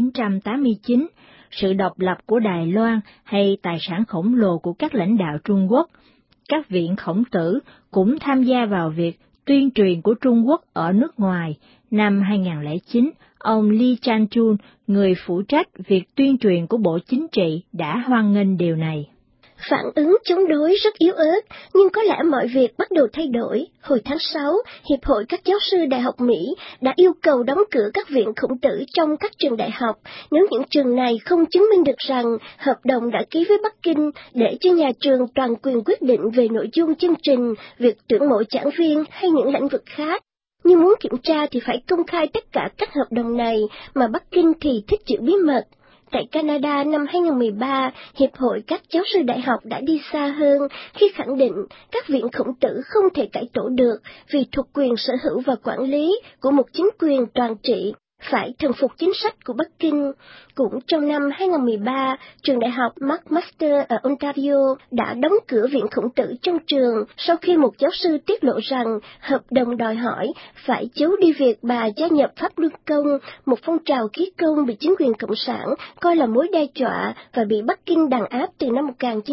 1989, sự độc lập của Đài Loan hay tài sản khổng lồ của các lãnh đạo Trung Quốc. Các viện khổng tử cũng tham gia vào việc tuyên truyền của Trung Quốc ở nước ngoài. Năm 2009, ông Lee Chan-chun, người phụ trách việc tuyên truyền của Bộ Chính trị, đã hoan nghênh điều này. Phản ứng chống đối rất yếu ớt, nhưng có lẽ mọi việc bắt đầu thay đổi. Hồi tháng 6, Hiệp hội các giáo sư Đại học Mỹ đã yêu cầu đóng cửa các viện khổng tử trong các trường đại học nếu những trường này không chứng minh được rằng hợp đồng đã ký với Bắc Kinh để cho nhà trường toàn quyền quyết định về nội dung chương trình, việc tuyển mộ giảng viên hay những lĩnh vực khác. Nhưng muốn kiểm tra thì phải công khai tất cả các hợp đồng này, mà Bắc Kinh thì thích giữ bí mật. Tại Canada năm 2013, Hiệp hội các giáo sư đại học đã đi xa hơn khi khẳng định các viện khổng tử không thể cải tổ được vì thuộc quyền sở hữu và quản lý của một chính quyền toàn trị, phải thần phục chính sách của Bắc Kinh. Cũng trong năm 2013, trường đại học McMaster ở Ontario đã đóng cửa viện khổng tử trong trường sau khi một giáo sư tiết lộ rằng hợp đồng đòi hỏi phải giấu đi việc bà gia nhập Pháp Luân Công, một phong trào khí công bị chính quyền Cộng sản coi là mối đe dọa và bị Bắc Kinh đàn áp từ năm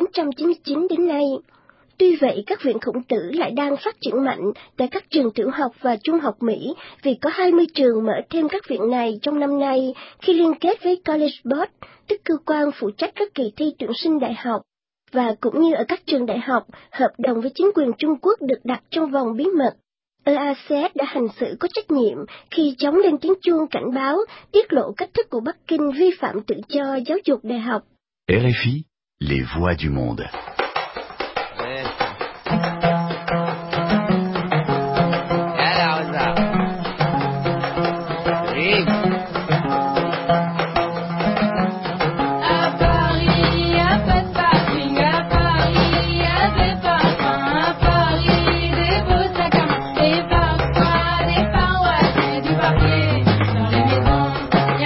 1999 đến nay. Tuy vậy, các viện khổng tử lại đang phát triển mạnh tại các trường tiểu học và trung học Mỹ vì có 20 trường mở thêm các viện này trong năm nay khi liên kết với College Board, tức cơ quan phụ trách các kỳ thi tuyển sinh đại học. Và cũng như ở các trường đại học, hợp đồng với chính quyền Trung Quốc được đặt trong vòng bí mật. EACS đã hành xử có trách nhiệm khi chống lên tiếng chuông cảnh báo, tiết lộ cách thức của Bắc Kinh vi phạm tự do giáo dục đại học. RFI, les voix du monde.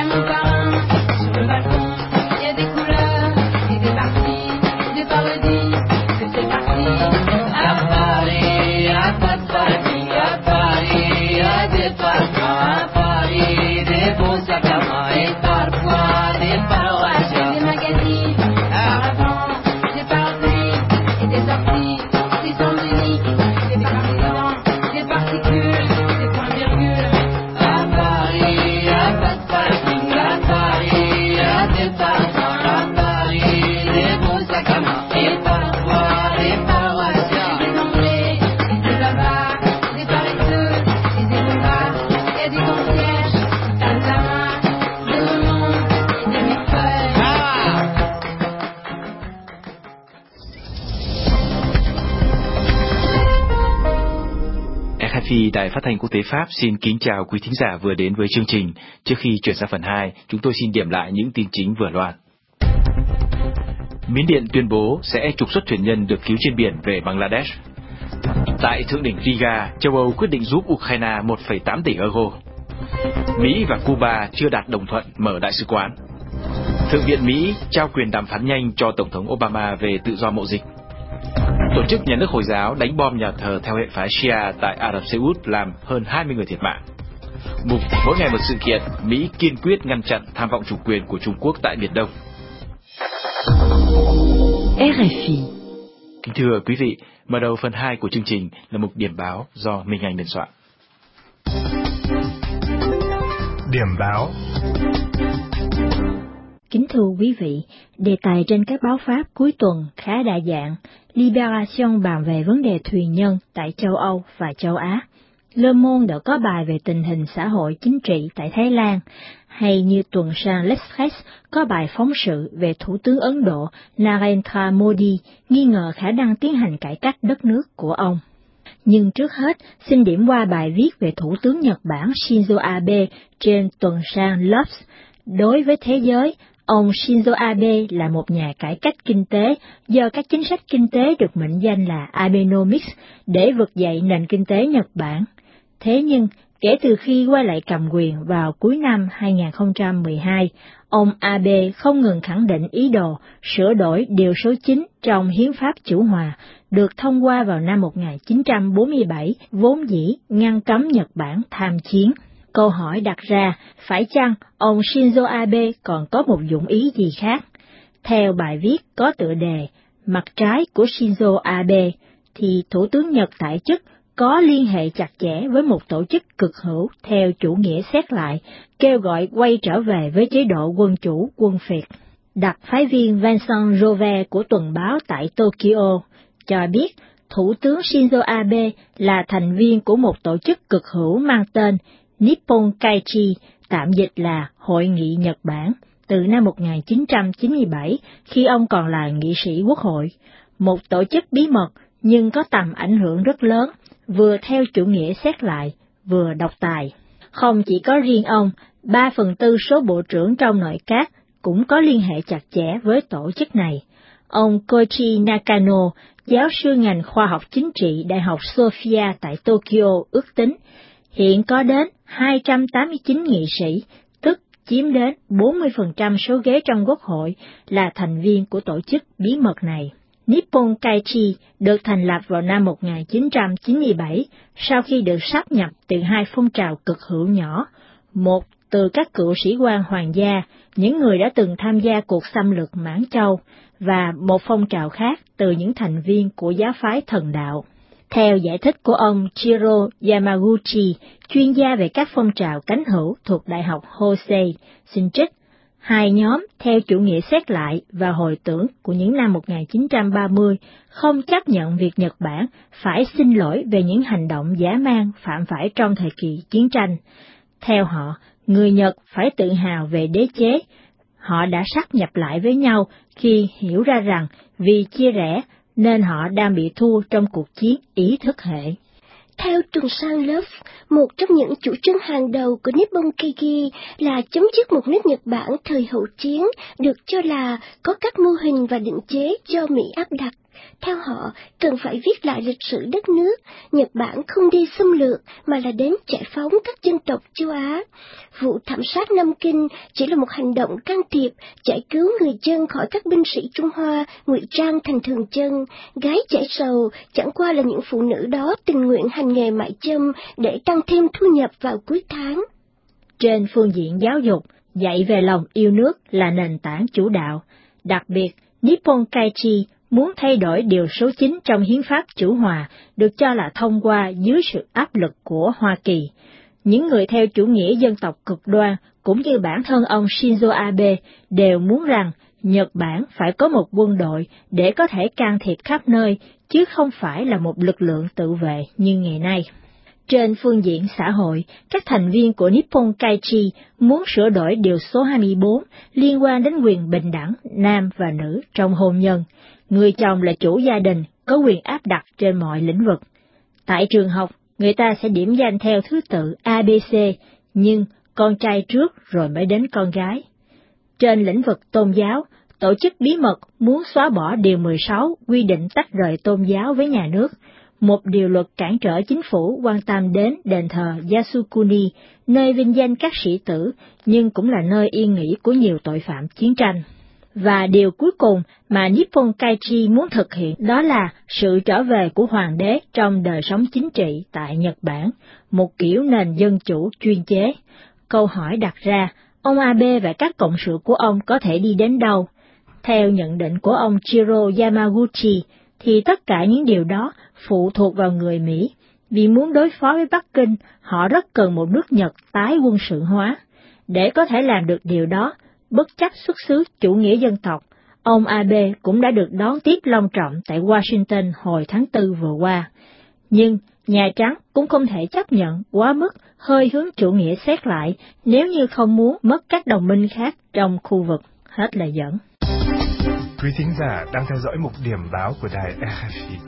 Parodie. RFI, Đài Phát thanh Quốc tế Pháp xin kính chào quý thính giả vừa đến với chương trình. Trước khi chuyển sang phần 2, chúng tôi xin điểm lại những tin chính vừa loạt. Miến Điện tuyên bố sẽ trục xuất thuyền nhân được cứu trên biển về Bangladesh. Tại thượng đỉnh Riga, châu Âu quyết định giúp Ukraine 1,8 tỷ euro. Mỹ và Cuba chưa đạt đồng thuận mở đại sứ quán. Thượng viện Mỹ trao quyền đàm phán nhanh cho Tổng thống Obama về tự do mậu dịch. Tổ chức nhà nước Hồi giáo đánh bom nhà thờ theo hệ phái Shia tại Ả Rập Xê Út làm hơn 20 người thiệt mạng. Mục mỗi ngày một sự kiện, Mỹ kiên quyết ngăn chặn tham vọng chủ quyền của Trung Quốc tại Biển Đông. RFI. Kính thưa quý vị, mở đầu phần 2 của chương trình là mục điểm báo do Minh Anh biên soạn. Điểm báo. Kính thưa quý vị, đề tài trên các báo Pháp cuối tuần khá đa dạng. Libération bàn về vấn đề thuyền nhân tại châu Âu và châu Á. Le Monde đã có bài về tình hình xã hội chính trị tại Thái Lan, hay như tuần sang L'Express có bài phóng sự về Thủ tướng Ấn Độ Narendra Modi nghi ngờ khả năng tiến hành cải cách đất nước của ông. Nhưng trước hết, xin điểm qua bài viết về Thủ tướng Nhật Bản Shinzo Abe trên tuần sang L'Obs. Đối với thế giới, ông Shinzo Abe là một nhà cải cách kinh tế do các chính sách kinh tế được mệnh danh là Abenomics để vực dậy nền kinh tế Nhật Bản. Thế nhưng, kể từ khi quay lại cầm quyền vào cuối năm 2012, ông Abe không ngừng khẳng định ý đồ sửa đổi điều số 9 trong Hiến pháp Chủ Hòa, được thông qua vào năm 1947, vốn dĩ ngăn cấm Nhật Bản tham chiến. Câu hỏi đặt ra, phải chăng ông Shinzo Abe còn có một dụng ý gì khác? Theo bài viết có tựa đề, mặt trái của Shinzo Abe, thì Thủ tướng Nhật tại chức có liên hệ chặt chẽ với một tổ chức cực hữu theo chủ nghĩa xét lại, kêu gọi quay trở về với chế độ quân chủ quân phiệt. Đặc phái viên Vincent Jove của tuần báo tại Tokyo cho biết Thủ tướng Shinzo Abe là thành viên của một tổ chức cực hữu mang tên Nippon Kaichi, tạm dịch là Hội nghị Nhật Bản, từ năm 1997 khi ông còn là nghị sĩ quốc hội, một tổ chức bí mật nhưng có tầm ảnh hưởng rất lớn, vừa theo chủ nghĩa xét lại, vừa độc tài. Không chỉ có riêng ông, 3/4 số bộ trưởng trong nội các cũng có liên hệ chặt chẽ với tổ chức này. Ông Koichi Nakano, giáo sư ngành khoa học chính trị Đại học Sophia tại Tokyo ước tính, hiện có đến 289 nghị sĩ, tức chiếm đến 40% số ghế trong Quốc hội, là thành viên của tổ chức bí mật này. Nippon Kaichi được thành lập vào năm 1997 sau khi được sáp nhập từ hai phong trào cực hữu nhỏ, một từ các cựu sĩ quan hoàng gia, những người đã từng tham gia cuộc xâm lược Mãn Châu, và một phong trào khác từ những thành viên của giáo phái thần đạo. Theo giải thích của ông Chiro Yamaguchi, chuyên gia về các phong trào cánh hữu thuộc Đại học Hosei, xin trích, hai nhóm theo chủ nghĩa xét lại và hồi tưởng của những năm 1930 không chấp nhận việc Nhật Bản phải xin lỗi về những hành động dã man phạm phải trong thời kỳ chiến tranh. Theo họ, người Nhật phải tự hào về đế chế. Họ đã sáp nhập lại với nhau khi hiểu ra rằng vì chia rẽ nên họ đang bị thua trong cuộc chiến ý thức hệ. Theo tuần sang Love, một trong những chủ trương hàng đầu của Nippon Keiki là chấm dứt một nước Nhật Bản thời hậu chiến được cho là có các mô hình và định chế do Mỹ áp đặt. Theo họ, cần phải viết lại lịch sử đất nước, Nhật Bản không đi xâm lược mà là đến giải phóng các dân tộc châu Á. Vụ thảm sát Nam Kinh chỉ là một hành động can thiệp, giải cứu người dân khỏi các binh sĩ Trung Hoa ngụy trang thành thường dân. Gái chải sầu chẳng qua là những phụ nữ đó tình nguyện hành nghề mại châm để tăng thêm thu nhập vào cuối tháng. Trên phương diện giáo dục, dạy về lòng yêu nước là nền tảng chủ đạo. Đặc biệt, Nippon Kaichi muốn thay đổi điều số 9 trong Hiến pháp Chủ Hòa, được cho là thông qua dưới sự áp lực của Hoa Kỳ. Những người theo chủ nghĩa dân tộc cực đoan, cũng như bản thân ông Shinzo Abe, đều muốn rằng Nhật Bản phải có một quân đội để có thể can thiệp khắp nơi, chứ không phải là một lực lượng tự vệ như ngày nay. Trên phương diện xã hội, các thành viên của Nippon Kaichi muốn sửa đổi điều số 24 liên quan đến quyền bình đẳng nam và nữ trong hôn nhân. Người chồng là chủ gia đình, có quyền áp đặt trên mọi lĩnh vực. Tại trường học, người ta sẽ điểm danh theo thứ tự ABC, nhưng con trai trước rồi mới đến con gái. Trên lĩnh vực tôn giáo, tổ chức bí mật muốn xóa bỏ Điều 16 quy định tách rời tôn giáo với nhà nước, một điều luật cản trở chính phủ quan tâm đến đền thờ Yasukuni, nơi vinh danh các sĩ tử, nhưng cũng là nơi yên nghỉ của nhiều tội phạm chiến tranh. Và điều cuối cùng mà Nippon Kaichi muốn thực hiện đó là sự trở về của hoàng đế trong đời sống chính trị tại Nhật Bản, một kiểu nền dân chủ chuyên chế. Câu hỏi đặt ra, ông Abe và các cộng sự của ông có thể đi đến đâu? Theo nhận định của ông Jiro Yamaguchi, thì tất cả những điều đó phụ thuộc vào người Mỹ. Vì muốn đối phó với Bắc Kinh, họ rất cần một nước Nhật tái quân sự hóa. Để có thể làm được điều đó, bất chấp xuất xứ chủ nghĩa dân tộc, ông Abe cũng đã được đón tiếp long trọng tại Washington hồi tháng 4 vừa qua. Nhưng Nhà Trắng cũng không thể chấp nhận quá mức hơi hướng chủ nghĩa xét lại nếu như không muốn mất các đồng minh khác trong khu vực. Hết lời dẫn. Quý thính giả đang theo dõi mục điểm báo của đài RFI.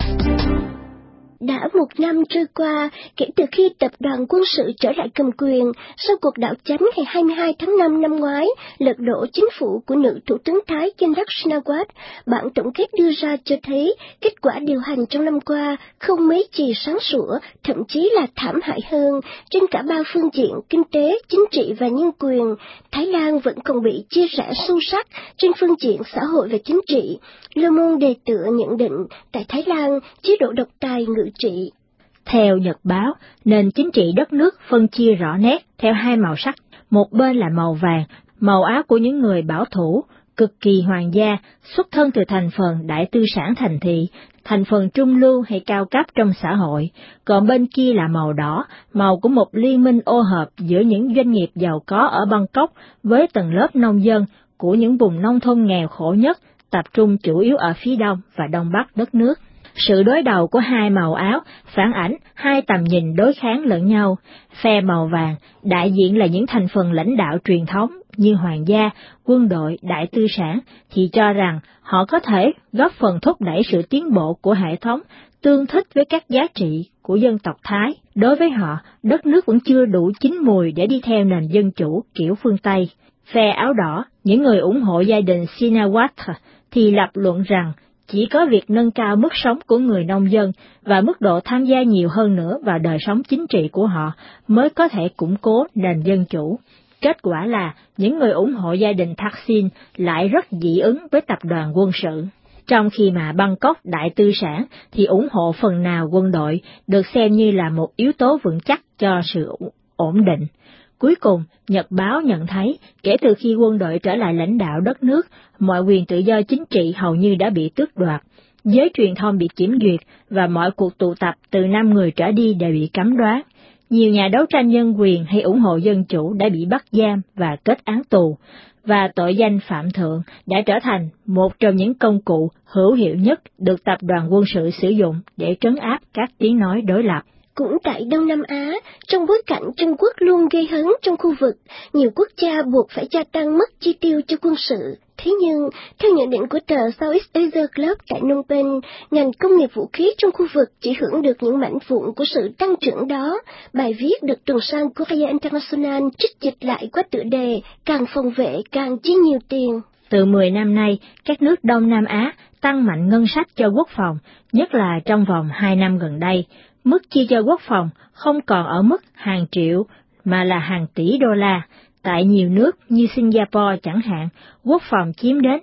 Đã một năm trôi qua kể từ khi tập đoàn quân sự trở lại cầm quyền sau cuộc đảo chánh ngày 22 tháng 5 năm ngoái lật đổ chính phủ của nữ thủ tướng Thái Yingluck Shinawatra. Bản tổng kết đưa ra cho thấy kết quả điều hành trong năm qua không mấy chỉ sáng sủa, thậm chí là thảm hại hơn. Trên cả ba phương diện kinh tế, chính trị và nhân quyền, Thái Lan vẫn còn bị chia rẽ sâu sắc trên phương diện xã hội và chính trị. Le Monde đề tựa nhận định tại Thái Lan chế độ độc tài ngự trị. Theo Nhật báo, nền chính trị đất nước phân chia rõ nét theo hai màu sắc, một bên là màu vàng, màu áo của những người bảo thủ, cực kỳ hoàng gia, xuất thân từ thành phần đại tư sản thành thị, thành phần trung lưu hay cao cấp trong xã hội, còn bên kia là màu đỏ, màu của một liên minh ô hợp giữa những doanh nghiệp giàu có ở Bangkok với tầng lớp nông dân của những vùng nông thôn nghèo khổ nhất, tập trung chủ yếu ở phía đông và đông bắc đất nước. Sự đối đầu của hai màu áo phản ảnh hai tầm nhìn đối kháng lẫn nhau. Phe màu vàng đại diện là những thành phần lãnh đạo truyền thống như hoàng gia, quân đội, đại tư sản, thì cho rằng họ có thể góp phần thúc đẩy sự tiến bộ của hệ thống, tương thích với các giá trị của dân tộc Thái. Đối với họ, đất nước vẫn chưa đủ chín mùi để đi theo nền dân chủ kiểu phương Tây. Phe áo đỏ, những người ủng hộ gia đình Shinawatra, thì lập luận rằng chỉ có việc nâng cao mức sống của người nông dân và mức độ tham gia nhiều hơn nữa vào đời sống chính trị của họ mới có thể củng cố nền dân chủ. Kết quả là những người ủng hộ gia đình Thaksin lại rất dị ứng với tập đoàn quân sự. Trong khi mà Bangkok đại tư sản thì ủng hộ phần nào quân đội, được xem như là một yếu tố vững chắc cho sự ổn định. Cuối cùng, Nhật báo nhận thấy, kể từ khi quân đội trở lại lãnh đạo đất nước, mọi quyền tự do chính trị hầu như đã bị tước đoạt, giới truyền thông bị kiểm duyệt và mọi cuộc tụ tập từ 5 người trở đi đều bị cấm đoán. Nhiều nhà đấu tranh nhân quyền hay ủng hộ dân chủ đã bị bắt giam và kết án tù, và tội danh phạm thượng đã trở thành một trong những công cụ hữu hiệu nhất được tập đoàn quân sự sử dụng để trấn áp các tiếng nói đối lập. Cũng tại Đông Nam Á, trong bối cảnh Trung Quốc luôn gây hấn trong khu vực, nhiều quốc gia buộc phải gia tăng mức chi tiêu cho quân sự. Thế nhưng, theo nhận định của tờ Southeast Asia Club tại Phnom Penh, ngành công nghiệp vũ khí trong khu vực chỉ hưởng được những mảnh vụn của sự tăng trưởng đó. Bài viết được tuần san Korea International trích dịch lại qua tựa đề "Càng phòng vệ càng chi nhiều tiền". Từ 10 năm nay, các nước Đông Nam Á tăng mạnh ngân sách cho quốc phòng, nhất là trong vòng 2 năm gần đây. Mức chi cho quốc phòng không còn ở mức hàng triệu mà là hàng tỷ đô la. Tại nhiều nước như Singapore chẳng hạn, quốc phòng chiếm đến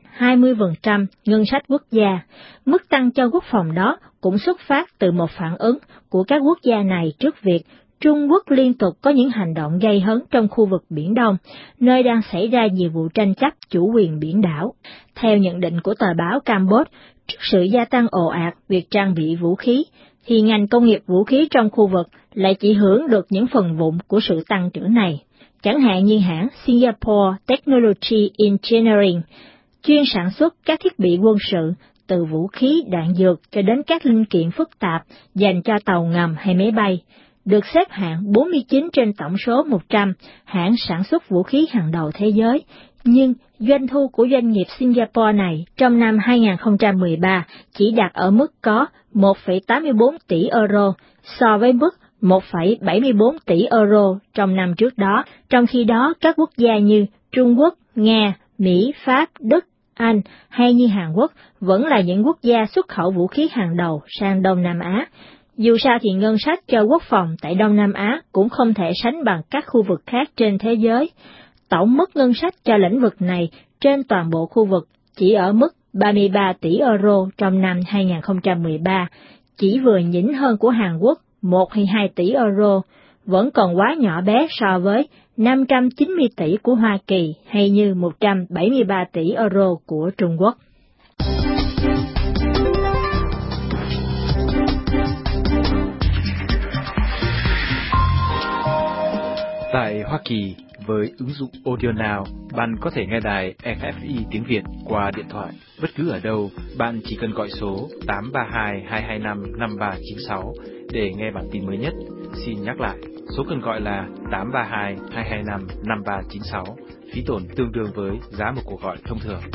20% ngân sách quốc gia. Mức tăng cho quốc phòng đó cũng xuất phát từ một phản ứng của các quốc gia này trước việc Trung Quốc liên tục có những hành động gây hấn trong khu vực Biển Đông, nơi đang xảy ra nhiều vụ tranh chấp chủ quyền biển đảo. Theo nhận định của tờ báo Campuchia, trước sự gia tăng ồ ạt việc trang bị vũ khí, thì ngành công nghiệp vũ khí trong khu vực lại chỉ hưởng được những phần vụn của sự tăng trưởng này. Chẳng hạn như hãng Singapore Technology Engineering, chuyên sản xuất các thiết bị quân sự, từ vũ khí, đạn dược cho đến các linh kiện phức tạp dành cho tàu ngầm hay máy bay, được xếp hạng 49 trên tổng số 100 hãng sản xuất vũ khí hàng đầu thế giới. Nhưng doanh thu của doanh nghiệp Singapore này trong năm 2013 chỉ đạt ở mức có 1,84 tỷ euro so với mức 1,74 tỷ euro trong năm trước đó, trong khi đó các quốc gia như Trung Quốc, Nga, Mỹ, Pháp, Đức, Anh hay như Hàn Quốc vẫn là những quốc gia xuất khẩu vũ khí hàng đầu sang Đông Nam Á. Dù sao thì ngân sách cho quốc phòng tại Đông Nam Á cũng không thể sánh bằng các khu vực khác trên thế giới. Tổng mức ngân sách cho lĩnh vực này trên toàn bộ khu vực chỉ ở mức 33 tỷ euro trong năm 2013, chỉ vừa nhỉnh hơn của Hàn Quốc 1 hay 2 tỷ euro, vẫn còn quá nhỏ bé so với 590 tỷ của Hoa Kỳ hay như 173 tỷ euro của Trung Quốc. Tại Hoa Kỳ, với ứng dụng Audio Now, bạn có thể nghe đài RFI tiếng Việt qua điện thoại. Bất cứ ở đâu, bạn chỉ cần gọi số 832-225-5396 để nghe bản tin mới nhất. Xin nhắc lại, số cần gọi là 832-225-5396, phí tổn tương đương với giá một cuộc gọi thông thường.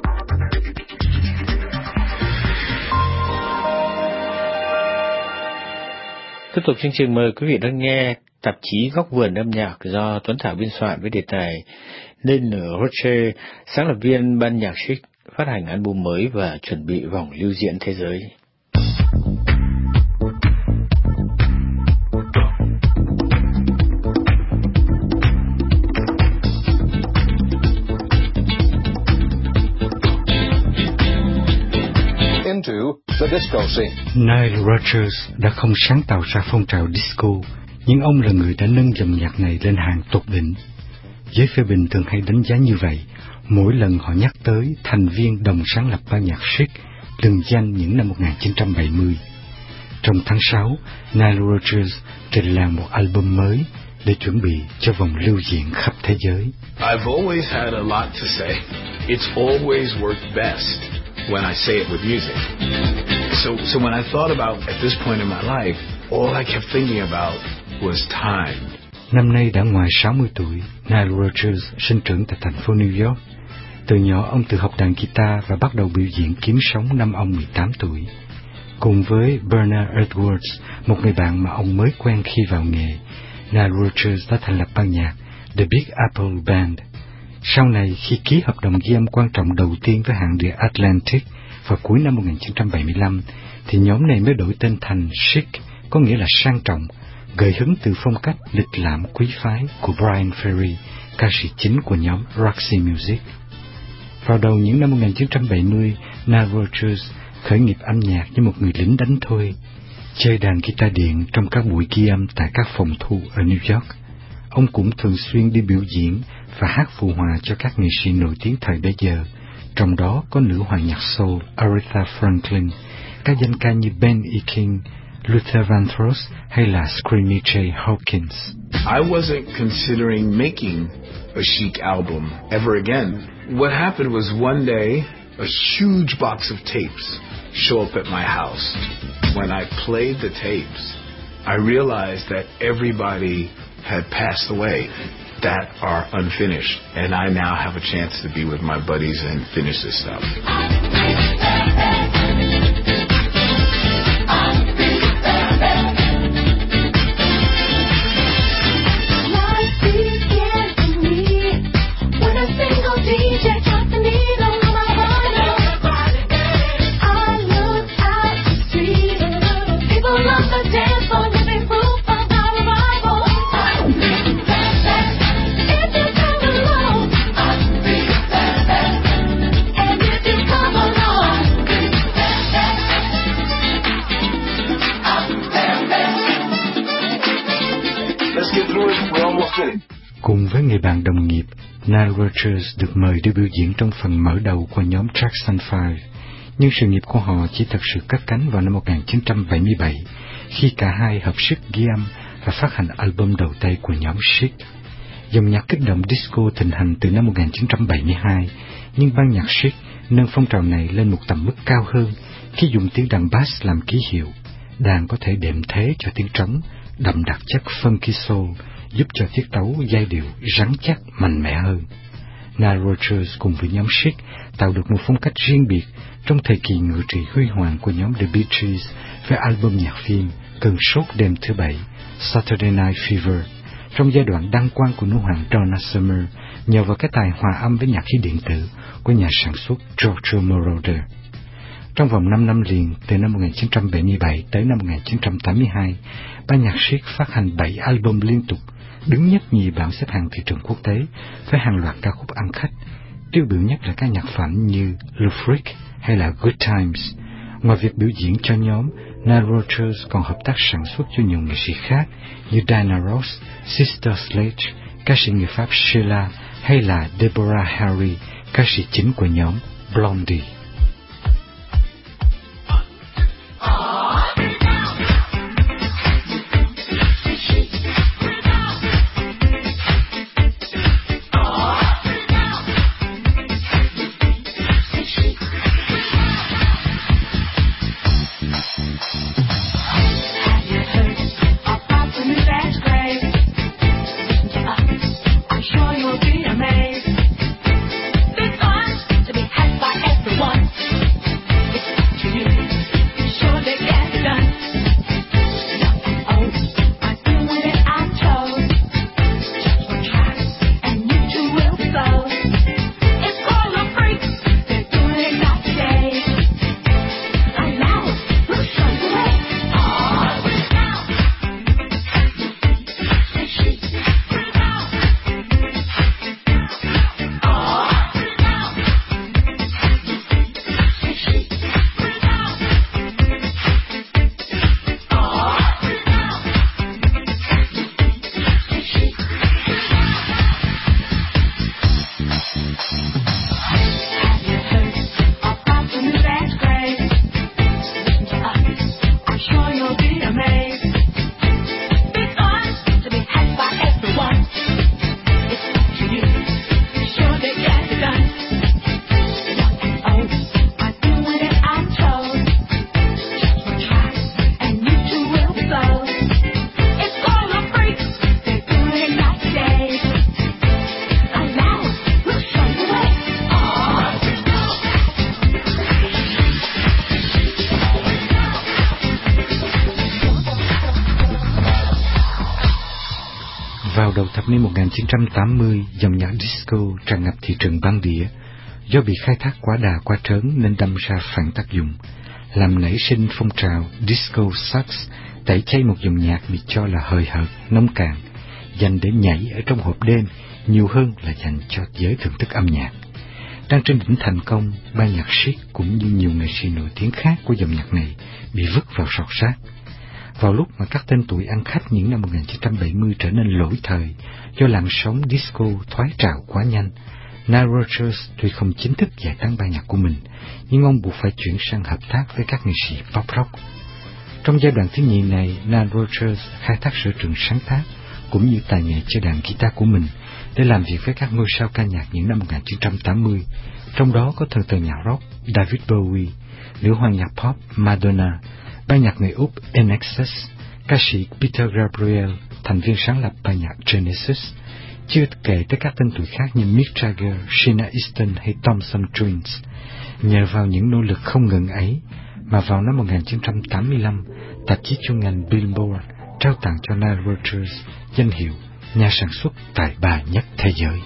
Tiếp tục chương trình, mời quý vị đón nghe tạp chí Góc Vườn Âm Nhạc do Tuấn Thảo biên soạn với đề tài Nên Rocher, sáng lập viên ban nhạc Chic, phát hành album mới và chuẩn bị vòng lưu diễn thế giới. The disco scene. Nile Rodgers đã không sáng tạo ra phong trào disco, nhưng ông là người đã nâng dòng nhạc này lên hàng tột đỉnh. Giới phê bình thường hay đánh giá như vậy mỗi lần họ nhắc tới thành viên đồng sáng lập ban nhạc Chic lừng danh những năm 1970. Trong tháng 6, Nile Rodgers trình làng một album mới để chuẩn bị cho vòng lưu diễn khắp thế giới. I've always had a lot to say. It's always worked best when I say it with music. So when I thought about at this point in my life, all I kept thinking about was time. Năm nay đã ngoài 60 tuổi, Nile Rodgers sinh trưởng tại thành phố New York. Từ nhỏ ông tự học đàn guitar và bắt đầu biểu diễn kiếm sống năm ông 18 tuổi. Cùng với Bernard Edwards, một người bạn mà ông mới quen khi vào nghề, Nile Rodgers đã thành lập ban nhạc The Big Apple Band. Sau này, khi ký hợp đồng ghi âm quan trọng đầu tiên với hãng đĩa Atlantic vào cuối năm 1975, thì nhóm này mới đổi tên thành Chic, có nghĩa là sang trọng, gợi hứng từ phong cách lịch lãm quý phái của Brian Ferry, ca sĩ chính của nhóm Roxy Music. Vào đầu những năm 1970, Nile Rodgers khởi nghiệp âm nhạc như một người lính đánh thuê, chơi đàn guitar điện trong các buổi ghi âm tại các phòng thu ở New York. Ông cũng thường xuyên đi biểu diễn và hát phụ họa cho các nghệ sĩ nổi tiếng thời bấy giờ, trong đó có nữ hoàng nhạc soul Aretha Franklin, các danh ca như Ben E. King, Luther Vandross hay là Screamy Jay Hawkins. I wasn't considering making a Chic album ever again. What happened was one day a huge box of tapes show up at my house. When I played the tapes, I realized that everybody had passed away that are unfinished, and I now have a chance to be with my buddies and finish this stuff. Cùng với người bạn đồng nghiệp, Nile Rodgers được mời đi biểu diễn trong phần mở đầu của nhóm Jackson 5, nhưng sự nghiệp của họ chỉ thật sự cất cánh vào năm 1977, khi cả hai hợp sức ghi âm và phát hành album đầu tay của nhóm Chic. Dòng nhạc kích động disco thịnh hành từ năm 1972, nhưng ban nhạc Chic nâng phong trào này lên một tầm mức cao hơn khi dùng tiếng đàn bass làm ký hiệu. Đàn có thể đệm thế cho tiếng trống, đậm đặc chất funky soul, giúp cho tiết tấu giai điệu rắn chắc, mạnh mẽ hơn. Nile Rodgers cùng với nhóm Chic tạo được một phong cách riêng biệt trong thời kỳ ngự trị huy hoàng của nhóm The Bee Gees với album nhạc phim Cơn sốt đêm thứ bảy, Saturday Night Fever, trong giai đoạn đăng quang của nữ hoàng Donna Summer, nhờ vào cái tài hòa âm với nhạc khí điện tử của nhà sản xuất Giorgio Moroder. Trong vòng 5 năm liền, từ năm 1977 tới năm 1982, ban nhạc siết phát hành 7 album liên tục, đứng nhất nhì bảng xếp hạng thị trường quốc tế với hàng loạt ca khúc ăn khách, tiêu biểu nhất là các nhạc phẩm như Le Freak hay là Good Times. Ngoài việc biểu diễn cho nhóm, Nile Rodgers còn hợp tác sản xuất cho nhiều nghệ sĩ khác như Diana Ross, Sister Sledge, ca sĩ người Pháp Sheila hay là Deborah Harry, ca sĩ chính của nhóm Blondie. Vào đầu thập niên 1980, dòng nhạc disco tràn ngập thị trường băng đĩa. Do bị khai thác quá đà quá trớn nên đâm ra phản tác dụng, làm nảy sinh phong trào disco sax, tẩy chay một dòng nhạc bị cho là hời hợt, nông cạn, dành để nhảy ở trong hộp đêm nhiều hơn là dành cho giới thưởng thức âm nhạc. Đang trên đỉnh thành công, ban nhạc siết cũng như nhiều nghệ sĩ nổi tiếng khác của dòng nhạc này bị vứt vào sọt rác. Vào lúc mà các tên tuổi ăn khách những năm 1970 trở nên lỗi thời do làn sóng disco thoái trào quá nhanh, Nile Rodgers tuy không chính thức giải tán ban nhạc của mình, nhưng ông buộc phải chuyển sang hợp tác với các nghệ sĩ pop rock. Trong giai đoạn thứ nhì này, Nile Rodgers khai thác sở trường sáng tác cũng như tài nghệ chơi đàn guitar của mình để làm việc với các ngôi sao ca nhạc những năm 1980, trong đó có thần tượng nhạc rock David Bowie, nữ hoàng nhạc pop Madonna, ban nhạc người Úc INXS, ca sĩ Peter Gabriel, thành viên sáng lập ban nhạc Genesis, chưa kể tới các tên tuổi khác như Mick Jagger, Sheena Easton hay Thompson Twins. Nhờ vào những nỗ lực không ngừng ấy mà vào năm 1985, tạp chí chuyên ngành Billboard trao tặng cho Nile Rodgers danh hiệu nhà sản xuất tài ba nhất thế giới.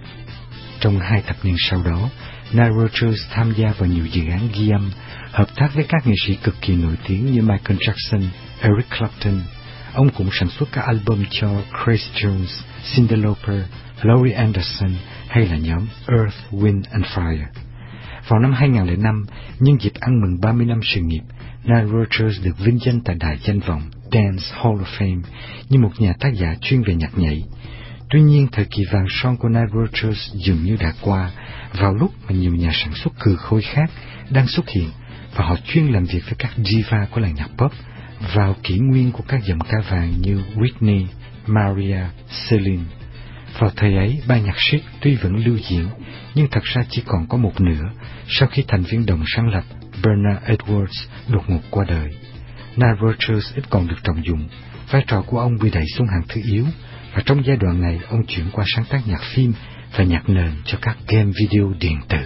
Trong 2 thập niên sau đó, Nile Rodgers tham gia vào nhiều dự án ghi âm, hợp tác với các nghệ sĩ cực kỳ nổi tiếng như Michael Jackson, Eric Clapton. Ông cũng sản xuất các album cho Grace Jones, Cyndi Lauper, Laurie Anderson hay là nhóm Earth, Wind and Fire. Vào năm 2005, nhân dịp ăn mừng 30 năm sự nghiệp, Nile Rodgers được vinh danh tại đài danh vọng Dance Hall of Fame như một nhà tác giả chuyên về nhạc nhảy. Tuy nhiên, thời kỳ vàng son của Nile Rodgers dường như đã qua, vào lúc mà nhiều nhà sản xuất cừ khôi khác đang xuất hiện và họ chuyên làm việc với các diva của làng nhạc pop vào kỷ nguyên của các dòng ca vàng như Whitney, Maria, Celine. Vào thời ấy, ban nhạc siết tuy vẫn lưu diễn, nhưng thật ra chỉ còn có một nửa sau khi thành viên đồng sáng lập Bernard Edwards đột ngột qua đời. Nile Rodgers ít còn được trọng dụng, vai trò của ông bị đẩy xuống hàng thứ yếu, và trong giai đoạn này ông chuyển qua sáng tác nhạc phim và nhạc nền cho các game video điện tử.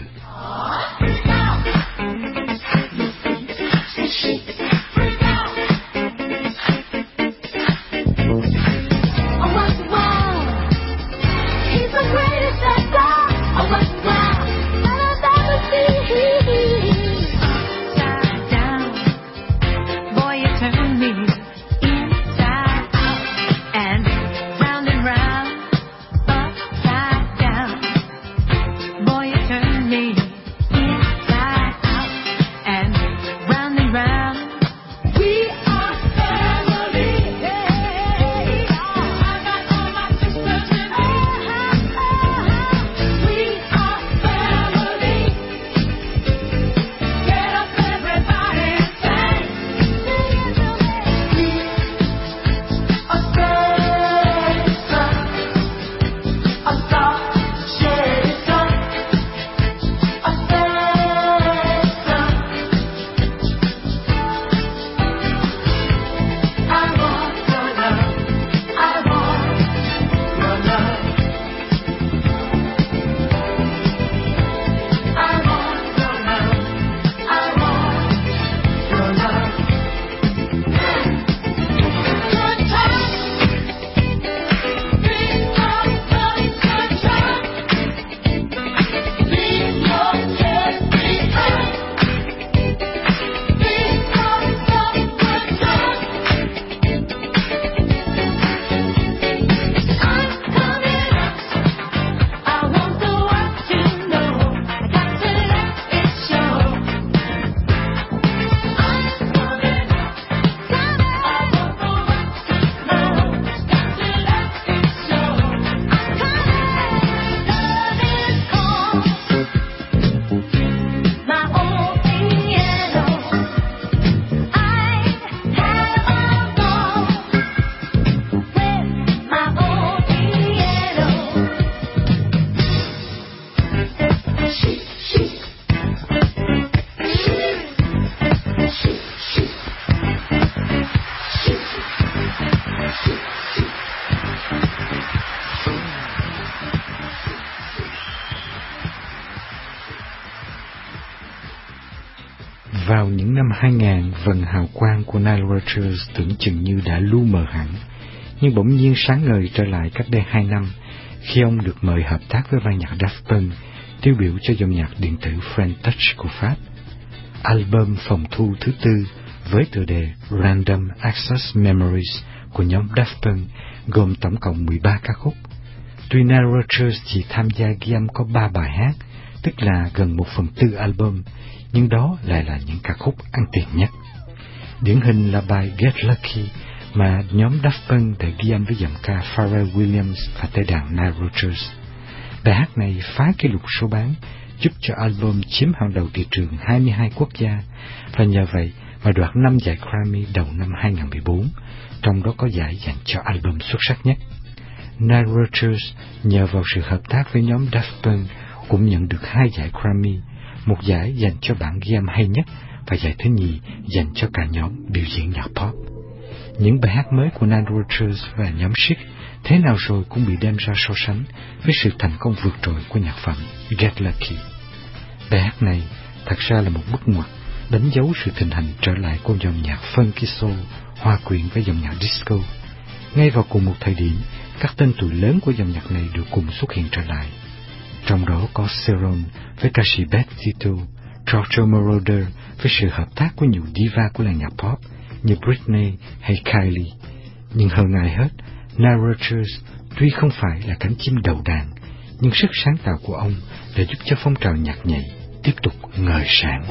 Vào những năm 2000, vầng hào quang của Nile Rodgers tưởng chừng như đã lu mờ hẳn, nhưng bỗng nhiên sáng ngời trở lại cách đây 2 năm, khi ông được mời hợp tác với ban nhạc Daft Punk, tiêu biểu cho dòng nhạc điện tử French Touch của Pháp. Album phòng thu thứ 4 với tựa đề Random Access Memories của nhóm Daft Punk gồm tổng cộng 13 ca khúc. Tuy Nile Rodgers chỉ tham gia ghi âm có 3 bài hát, tức là gần 1/4 album, nhưng đó lại là những ca khúc ăn tiền nhất. Điển hình là bài Get Lucky mà nhóm Daft Punk đã ghi âm với giọng ca Pharrell Williams và tay đàn Nile Rodgers. Bài hát này phá kỷ lục số bán, giúp cho album chiếm hàng đầu thị trường 22 quốc gia, và nhờ vậy mà đoạt 5 giải Grammy đầu năm 2014, trong đó có giải dành cho album xuất sắc nhất. Nile Rodgers nhờ vào sự hợp tác với nhóm Daft Punk cũng nhận được 2 giải Grammy, một giải dành cho bản ghi âm hay nhất và giải thứ nhì dành cho cả nhóm biểu diễn nhạc pop. Những bài hát mới của Nile Rodgers và nhóm Chic thế nào rồi cũng bị đem ra so sánh với sự thành công vượt trội của nhạc phẩm Get Lucky. Bài hát này thật ra là một bước ngoặt đánh dấu sự thịnh hành trở lại của dòng nhạc funky soul hòa quyện với dòng nhạc disco. Ngay vào cùng một thời điểm, các tên tuổi lớn của dòng nhạc này đều cùng xuất hiện trở lại. Trong đó có Ceron với ca sĩ Beth Tito, Giorgio Moroder với sự hợp tác của nhiều diva của làng nhạc pop như Britney hay Kylie. Nhưng hơn ai hết, Nile Rodgers tuy không phải là cánh chim đầu đàn, nhưng sức sáng tạo của ông đã giúp cho phong trào nhạc nhảy tiếp tục ngời sáng.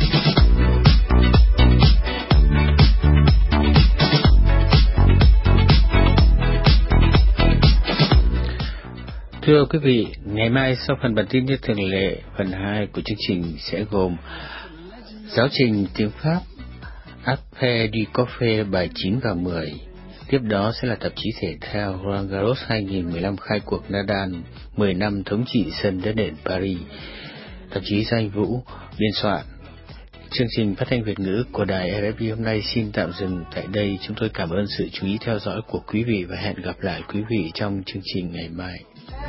Thưa quý vị, ngày mai sau phần bản tin như thường lệ, phần 2 của chương trình sẽ gồm giáo trình tiếng Pháp Après du Café bài 9 và 10. Tiếp đó sẽ là tạp chí thể thao Roland Garros 2015 khai cuộc Nadal 10 năm thống trị sân đất nền Paris. Tạp chí Danh Vũ biên soạn. Chương trình phát thanh Việt ngữ của đài RFI hôm nay xin tạm dừng tại đây. Chúng tôi cảm ơn sự chú ý theo dõi của quý vị và hẹn gặp lại quý vị trong chương trình ngày mai.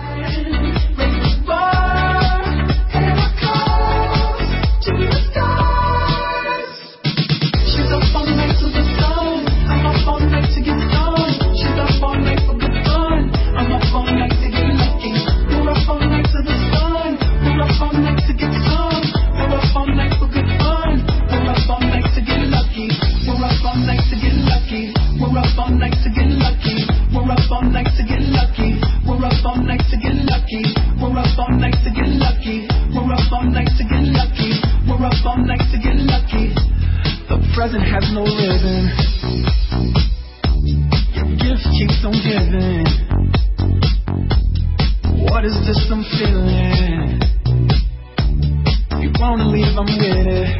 Present has no rhythm. Your gift keeps on giving. What is this I'm feeling? You wanna leave, I'm with it.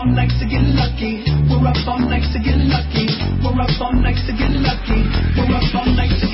all night to get lucky. We're up all night to get lucky. We're up all night to get lucky. We're up all night to get lucky.